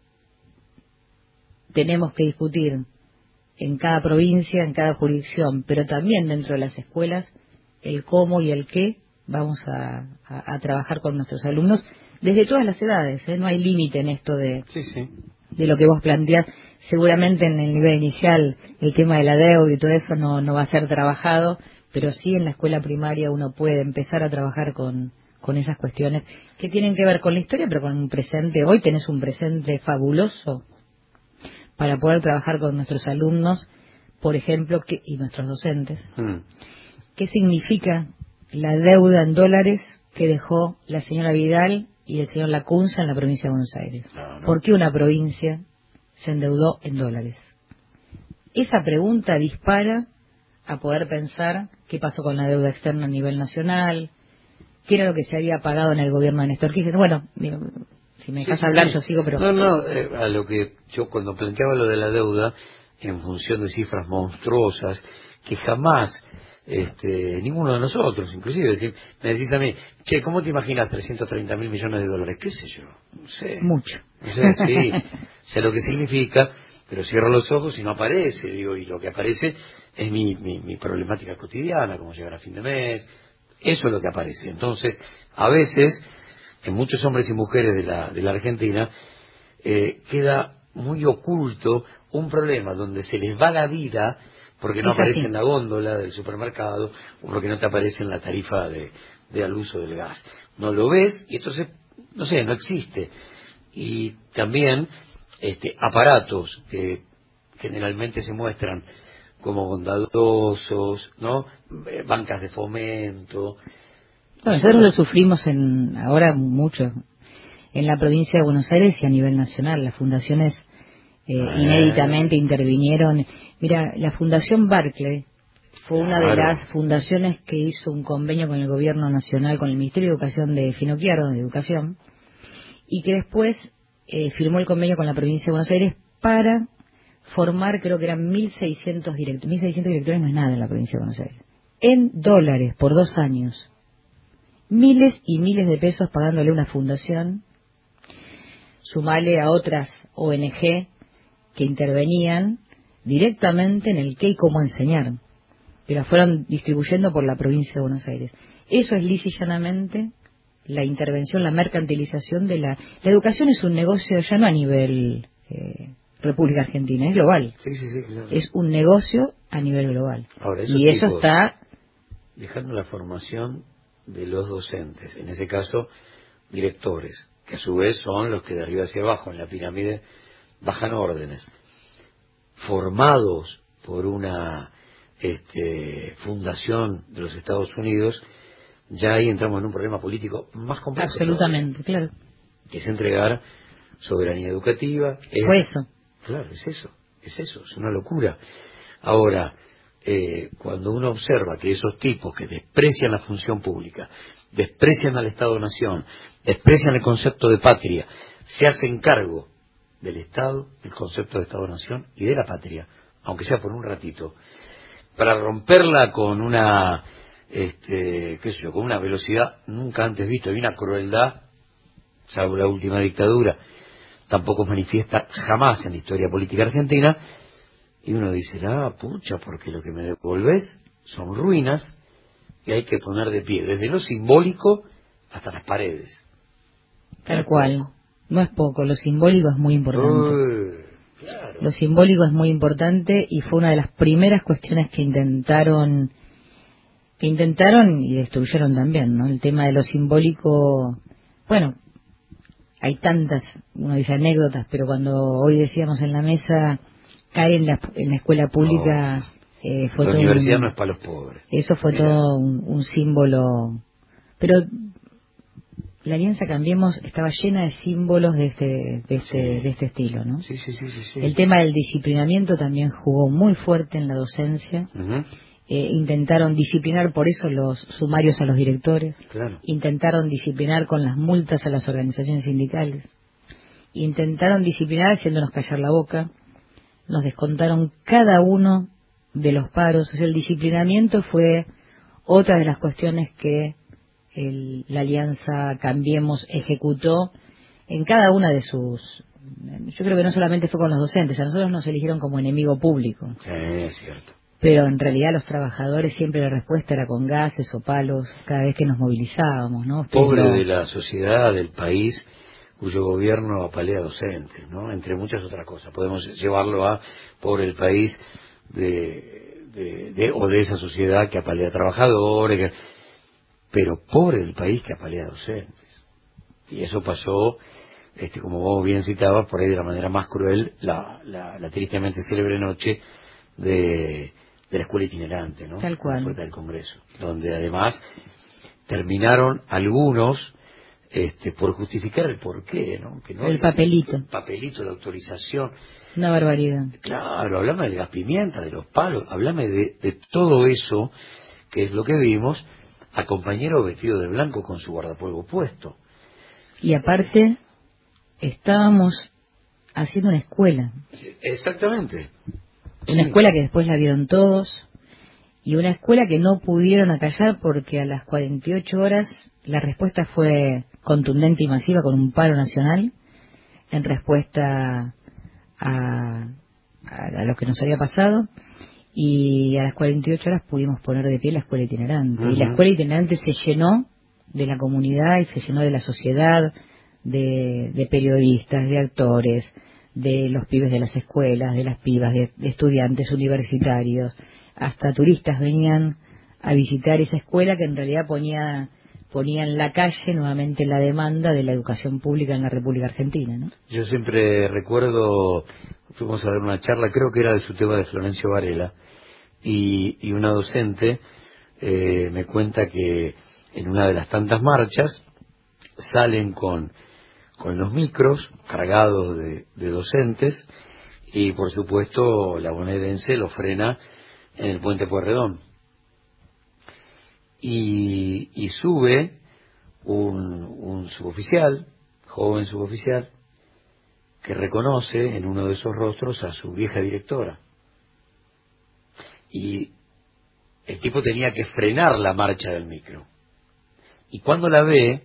tenemos que discutir en cada provincia, en cada jurisdicción, pero también dentro de las escuelas, el cómo y el qué vamos a trabajar con nuestros alumnos desde todas las edades, ¿eh? No hay límite en esto de lo que vos planteás. Seguramente en el nivel inicial el tema de la deuda y todo eso no va a ser trabajado, pero sí en la escuela primaria uno puede empezar a trabajar con esas cuestiones que tienen que ver con la historia, pero con un presente. Hoy tenés un presente fabuloso para poder trabajar con nuestros alumnos, por ejemplo, y nuestros docentes. ¿Qué significa la deuda en dólares que dejó la señora Vidal y el señor Lacunza en la provincia de Buenos Aires? No. ¿Por qué una provincia se endeudó en dólares? Esa pregunta dispara a poder pensar qué pasó con la deuda externa a nivel nacional, qué era lo que se había pagado en el gobierno de Néstor Kirchner. Bueno, si me dejas hablar yo sigo, pero... a lo que yo cuando planteaba lo de la deuda, en función de cifras monstruosas, que jamás... ninguno de nosotros, inclusive, me decís a mí, che, ¿cómo te imaginas 330.000 millones de dólares? ¿Qué sé yo? No sé. Mucho. No sé, sí, sé lo que significa, pero cierro los ojos y no aparece, digo, y lo que aparece es mi problemática cotidiana, como llegar a fin de mes, eso es lo que aparece. Entonces, a veces, en muchos hombres y mujeres de la Argentina, queda muy oculto un problema donde se les va la vida porque no aparece en la góndola del supermercado o porque no te aparece en la tarifa de al uso del gas. No lo ves y entonces, no sé, no existe. Y también aparatos que generalmente se muestran como bondadosos, ¿no? Bancas de fomento. Bueno, nosotros lo sufrimos ahora mucho en la provincia de Buenos Aires y a nivel nacional. Las fundaciones inéditamente intervinieron. Mira, la Fundación Barclay fue una de las fundaciones que hizo un convenio con el gobierno nacional, con el Ministerio de Educación de Finocchiaro, de Educación, y que después firmó el convenio con la provincia de Buenos Aires para formar, creo que eran 1.600 directores. 1.600 directores no es nada en la provincia de Buenos Aires. En dólares, por 2 años. Miles y miles de pesos pagándole una fundación, sumale a otras ONG que intervenían directamente en el qué y cómo enseñar, que la fueron distribuyendo por la provincia de Buenos Aires. Eso es lisa y llanamente la intervención, la mercantilización de la educación. Es un negocio ya no a nivel República Argentina, es global. Sí, claro. Es un negocio a nivel global. Ahora, y eso está dejando la formación de los docentes, en ese caso directores, que a su vez son los que de arriba hacia abajo en la pirámide bajan órdenes, formados por una fundación de los Estados Unidos. Ya ahí entramos en un problema político más complejo. Absolutamente, claro. Que es entregar soberanía educativa. Claro, es eso, es una locura. Ahora, cuando uno observa que esos tipos que desprecian la función pública, desprecian al Estado-Nación, desprecian el concepto de patria, se hacen cargo del Estado, del concepto de Estado-Nación y de la patria, aunque sea por un ratito, para romperla con una, qué sé yo, con una velocidad nunca antes vista y una crueldad, salvo la última dictadura, tampoco manifiesta jamás en la historia política argentina. Y uno dice, pucha, porque lo que me devolvés son ruinas y hay que poner de pie, desde lo simbólico hasta las paredes. Tal cual. No es poco, lo simbólico es muy importante. Claro. Lo simbólico es muy importante y fue una de las primeras cuestiones que intentaron y destruyeron también, ¿no? El tema de lo simbólico, bueno, hay tantas, uno dice anécdotas, pero cuando hoy decíamos en la mesa, caer en la escuela pública, fue la todo universidad no es para los pobres. Eso fue todo un símbolo, pero la Alianza Cambiemos estaba llena de símbolos de este estilo, ¿no? Sí. El tema del disciplinamiento también jugó muy fuerte en la docencia. Uh-huh. Intentaron disciplinar por eso los sumarios a los directores. Claro. Intentaron disciplinar con las multas a las organizaciones sindicales. Intentaron disciplinar haciéndonos callar la boca. Nos descontaron cada uno de los paros. O sea, el disciplinamiento fue otra de las cuestiones que la Alianza Cambiemos ejecutó en cada una de sus... Yo creo que no solamente fue con los docentes, a nosotros nos eligieron como enemigo público. Sí, es cierto. Pero en realidad los trabajadores siempre la respuesta era con gases o palos cada vez que nos movilizábamos, ¿no? Pobre de la sociedad, del país, cuyo gobierno apalea a docentes, ¿no? Entre muchas otras cosas. Podemos llevarlo a pobre el país o de esa sociedad que apalea a trabajadores, pero pobre del país que apalea a docentes. Y eso pasó, como vos bien citabas, por ahí de la manera más cruel, la tristemente célebre noche de la escuela itinerante, ¿no? Tal cual. La puerta del Congreso, donde además terminaron algunos por justificar el porqué, ¿no? Que no el papelito. El papelito, la autorización. Una barbaridad. Claro, hablame del gas pimienta, de los palos, hablame de todo eso, que es lo que vimos, a compañeros vestidos de blanco con su guardapolvo puesto. Y aparte, estábamos haciendo una escuela. Exactamente. Una escuela que después la vieron todos, y una escuela que no pudieron acallar porque a las 48 horas la respuesta fue contundente y masiva con un paro nacional en respuesta a lo que nos había pasado, y a las 48 horas pudimos poner de pie la escuela itinerante. Uh-huh. Y la escuela itinerante se llenó de la comunidad y se llenó de la sociedad, de periodistas, de actores, de los pibes de las escuelas, de las pibas, de estudiantes universitarios, hasta turistas venían a visitar esa escuela que en realidad ponía en la calle nuevamente la demanda de la educación pública en la República Argentina, ¿no? Yo siempre recuerdo, fuimos a dar una charla, creo que era de su tema de Florencio Varela, y una docente me cuenta que en una de las tantas marchas salen con los micros cargados de docentes, y por supuesto la bonaerense lo frena en el puente Pueyrredón, y sube un suboficial, joven suboficial, que reconoce en uno de esos rostros a su vieja directora, y el tipo tenía que frenar la marcha del micro, y cuando la ve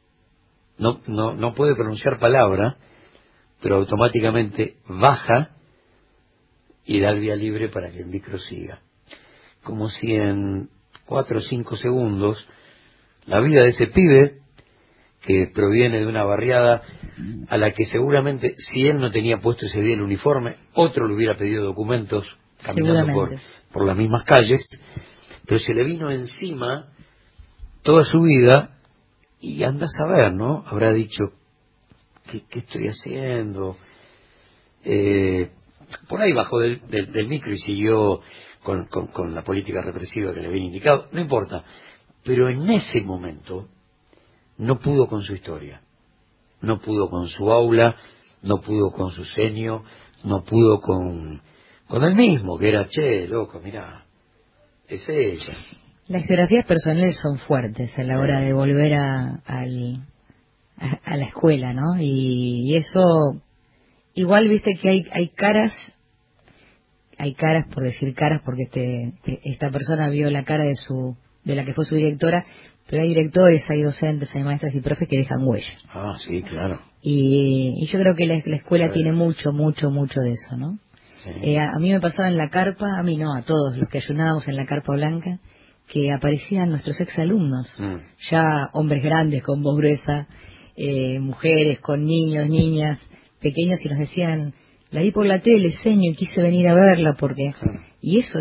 no puede pronunciar palabra, pero automáticamente baja y da el vía libre para que el micro siga. Como si en 4 o 5 segundos la vida de ese pibe, que proviene de una barriada a la que seguramente, si él no tenía puesto ese día el uniforme, otro le hubiera pedido documentos caminando por las mismas calles, pero se le vino encima toda su vida. Y anda a saber, ¿no? Habrá dicho, ¿qué estoy haciendo? Por ahí bajó del micro y siguió con la política represiva que le habían indicado, no importa. Pero en ese momento no pudo con su historia, no pudo con su aula, no pudo con su senio, no pudo con él mismo, que era, loco, mirá, es ella. Las geografías personales son fuertes a la hora de volver a la escuela, ¿no? Y eso, igual viste que hay caras, hay caras por decir caras, porque esta persona vio la cara de la que fue su directora, pero hay directores, hay docentes, hay maestras y profes que dejan huella. Ah, sí, claro. Y yo creo que la escuela tiene mucho de eso, ¿no? Sí. A mí me pasaba en la carpa, a mí no, a todos los que ayunábamos en la carpa blanca, que aparecían nuestros exalumnos, ya hombres grandes con voz gruesa, mujeres con niños, niñas pequeños, y nos decían, la vi por la tele, señor, y quise venir a verla porque... Y eso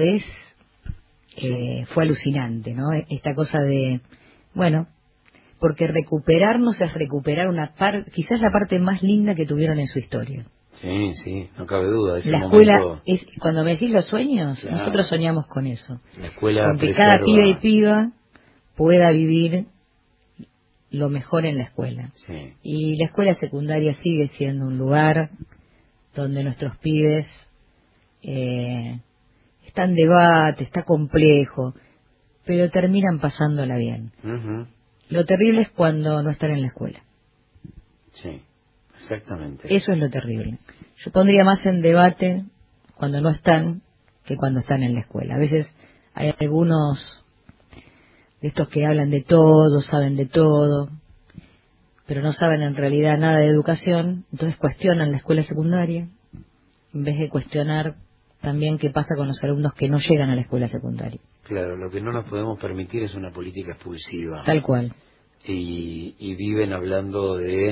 fue alucinante, ¿no? Esta cosa de, bueno, porque recuperarnos es recuperar una parte, quizás la parte más linda que tuvieron en su historia. Sí, sí, no cabe duda. La escuela, cuando me decís los sueños, claro, nosotros soñamos con eso. La escuela con que cada pibe y piba pueda vivir lo mejor en la escuela. Sí. Y la escuela secundaria sigue siendo un lugar donde nuestros pibes está en debate, está complejo, pero terminan pasándola bien. Lo terrible es cuando no están en la escuela. Sí, exactamente. Eso es lo terrible. Yo pondría más en debate cuando no están que cuando están en la escuela. A veces hay algunos de estos que hablan de todo, saben de todo, pero no saben en realidad nada de educación, entonces cuestionan la escuela secundaria, en vez de cuestionar también qué pasa con los alumnos que no llegan a la escuela secundaria. Claro, lo que no nos podemos permitir es una política expulsiva. Tal cual. Y viven hablando de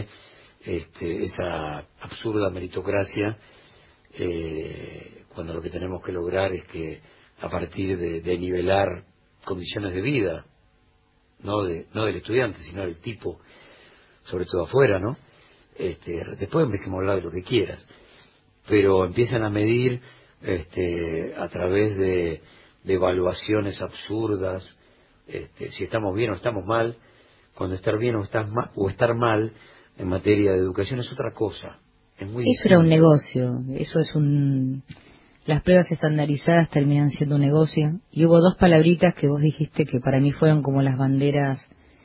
esa absurda meritocracia, cuando lo que tenemos que lograr es que a partir de nivelar condiciones de vida, no del estudiante, sino del tipo, sobre todo afuera, ¿no? Después empecemos a hablar de lo que quieras, pero empiezan a medir a través de evaluaciones absurdas, si estamos bien o estamos mal, cuando estar bien o estar mal en materia de educación es otra cosa. Es muy eso era un negocio, las pruebas estandarizadas terminan siendo un negocio, y hubo dos palabritas que vos dijiste que para mí fueron como las banderas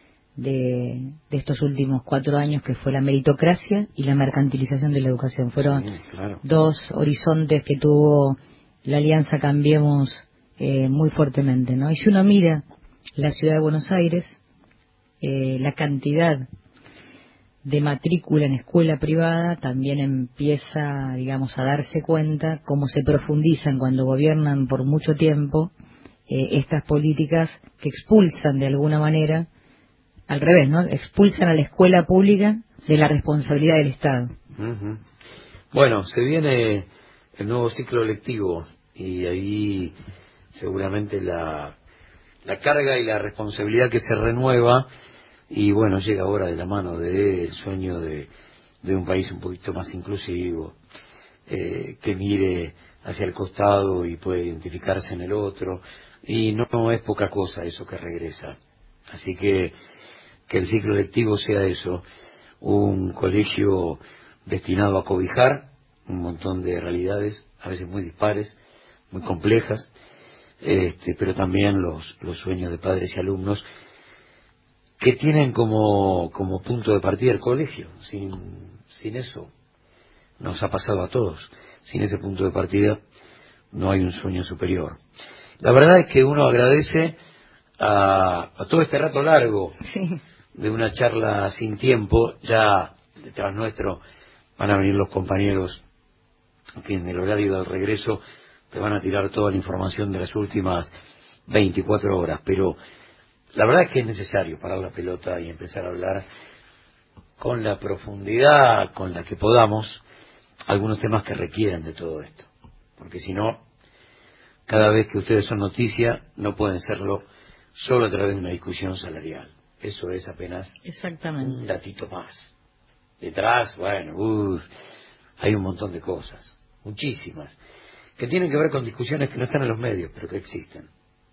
de estos últimos 4 años, que fue la meritocracia y la mercantilización de la educación. Fueron dos horizontes que tuvo la Alianza Cambiemos muy fuertemente, ¿no? Y si uno mira la ciudad de Buenos Aires, la cantidad de matrícula en escuela privada también empieza, digamos, a darse cuenta cómo se profundizan cuando gobiernan por mucho tiempo estas políticas que expulsan de alguna manera, al revés, ¿no? Expulsan a la escuela pública de la responsabilidad del Estado. Bueno, se viene el nuevo ciclo lectivo y ahí seguramente la carga y la responsabilidad que se renueva. Y bueno, llega ahora de la mano del sueño de un país un poquito más inclusivo, que mire hacia el costado y puede identificarse en el otro. Y no es poca cosa eso que regresa. Así que el ciclo lectivo sea eso, un colegio destinado a cobijar un montón de realidades, a veces muy dispares, muy complejas, pero también los sueños de padres y alumnos, que tienen como punto de partida el colegio. Sin eso, nos ha pasado a todos, sin ese punto de partida no hay un sueño superior. La verdad es que uno agradece a todo este rato largo de una charla sin tiempo. Ya detrás nuestro van a venir los compañeros que en el horario del regreso te van a tirar toda la información de las últimas 24 horas, pero la verdad es que es necesario parar la pelota y empezar a hablar con la profundidad con la que podamos algunos temas que requieren de todo esto, porque si no, cada vez que ustedes son noticia no pueden serlo solo a través de una discusión salarial. Eso es apenas un datito más. Detrás, bueno, hay un montón de cosas, muchísimas, que tienen que ver con discusiones que no están en los medios, pero que existen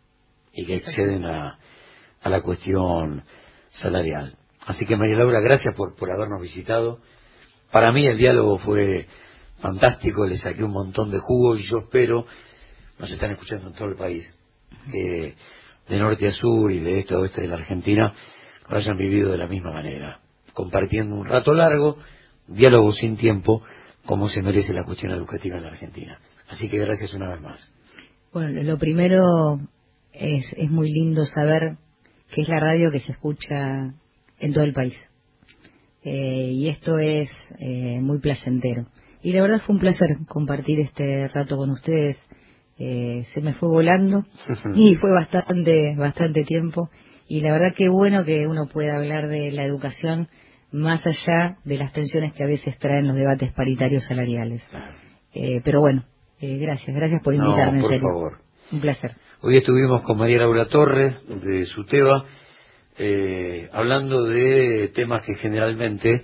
y que exceden a la cuestión salarial. Así que María Laura, gracias por habernos visitado. Para mí el diálogo fue fantástico, le saqué un montón de jugo y yo espero, nos están escuchando en todo el país, que de norte a sur y de este a oeste de la Argentina lo hayan vivido de la misma manera, compartiendo un rato largo, diálogo sin tiempo, como se merece la cuestión educativa en la Argentina. Así que gracias una vez más. Bueno, lo primero es muy lindo saber que es la radio que se escucha en todo el país. Y esto es muy placentero. Y la verdad fue un placer compartir este rato con ustedes. Se me fue volando y fue bastante tiempo. Y la verdad que bueno que uno pueda hablar de la educación más allá de las tensiones que a veces traen los debates paritarios salariales. Pero bueno, gracias por invitarme, no, por en serio. Favor. Un placer. Hoy estuvimos con María Laura Torres de SUTEBA, hablando de temas que generalmente,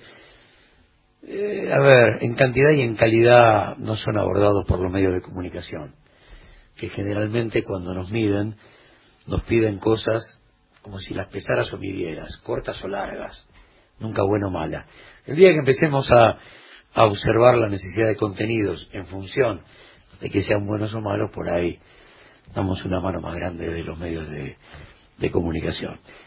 en cantidad y en calidad no son abordados por los medios de comunicación, que generalmente cuando nos miden, nos piden cosas como si las pesaras o midieras, cortas o largas, nunca buena o mala. El día que empecemos a observar la necesidad de contenidos en función de que sean buenos o malos, por ahí damos una mano más grande de los medios de comunicación.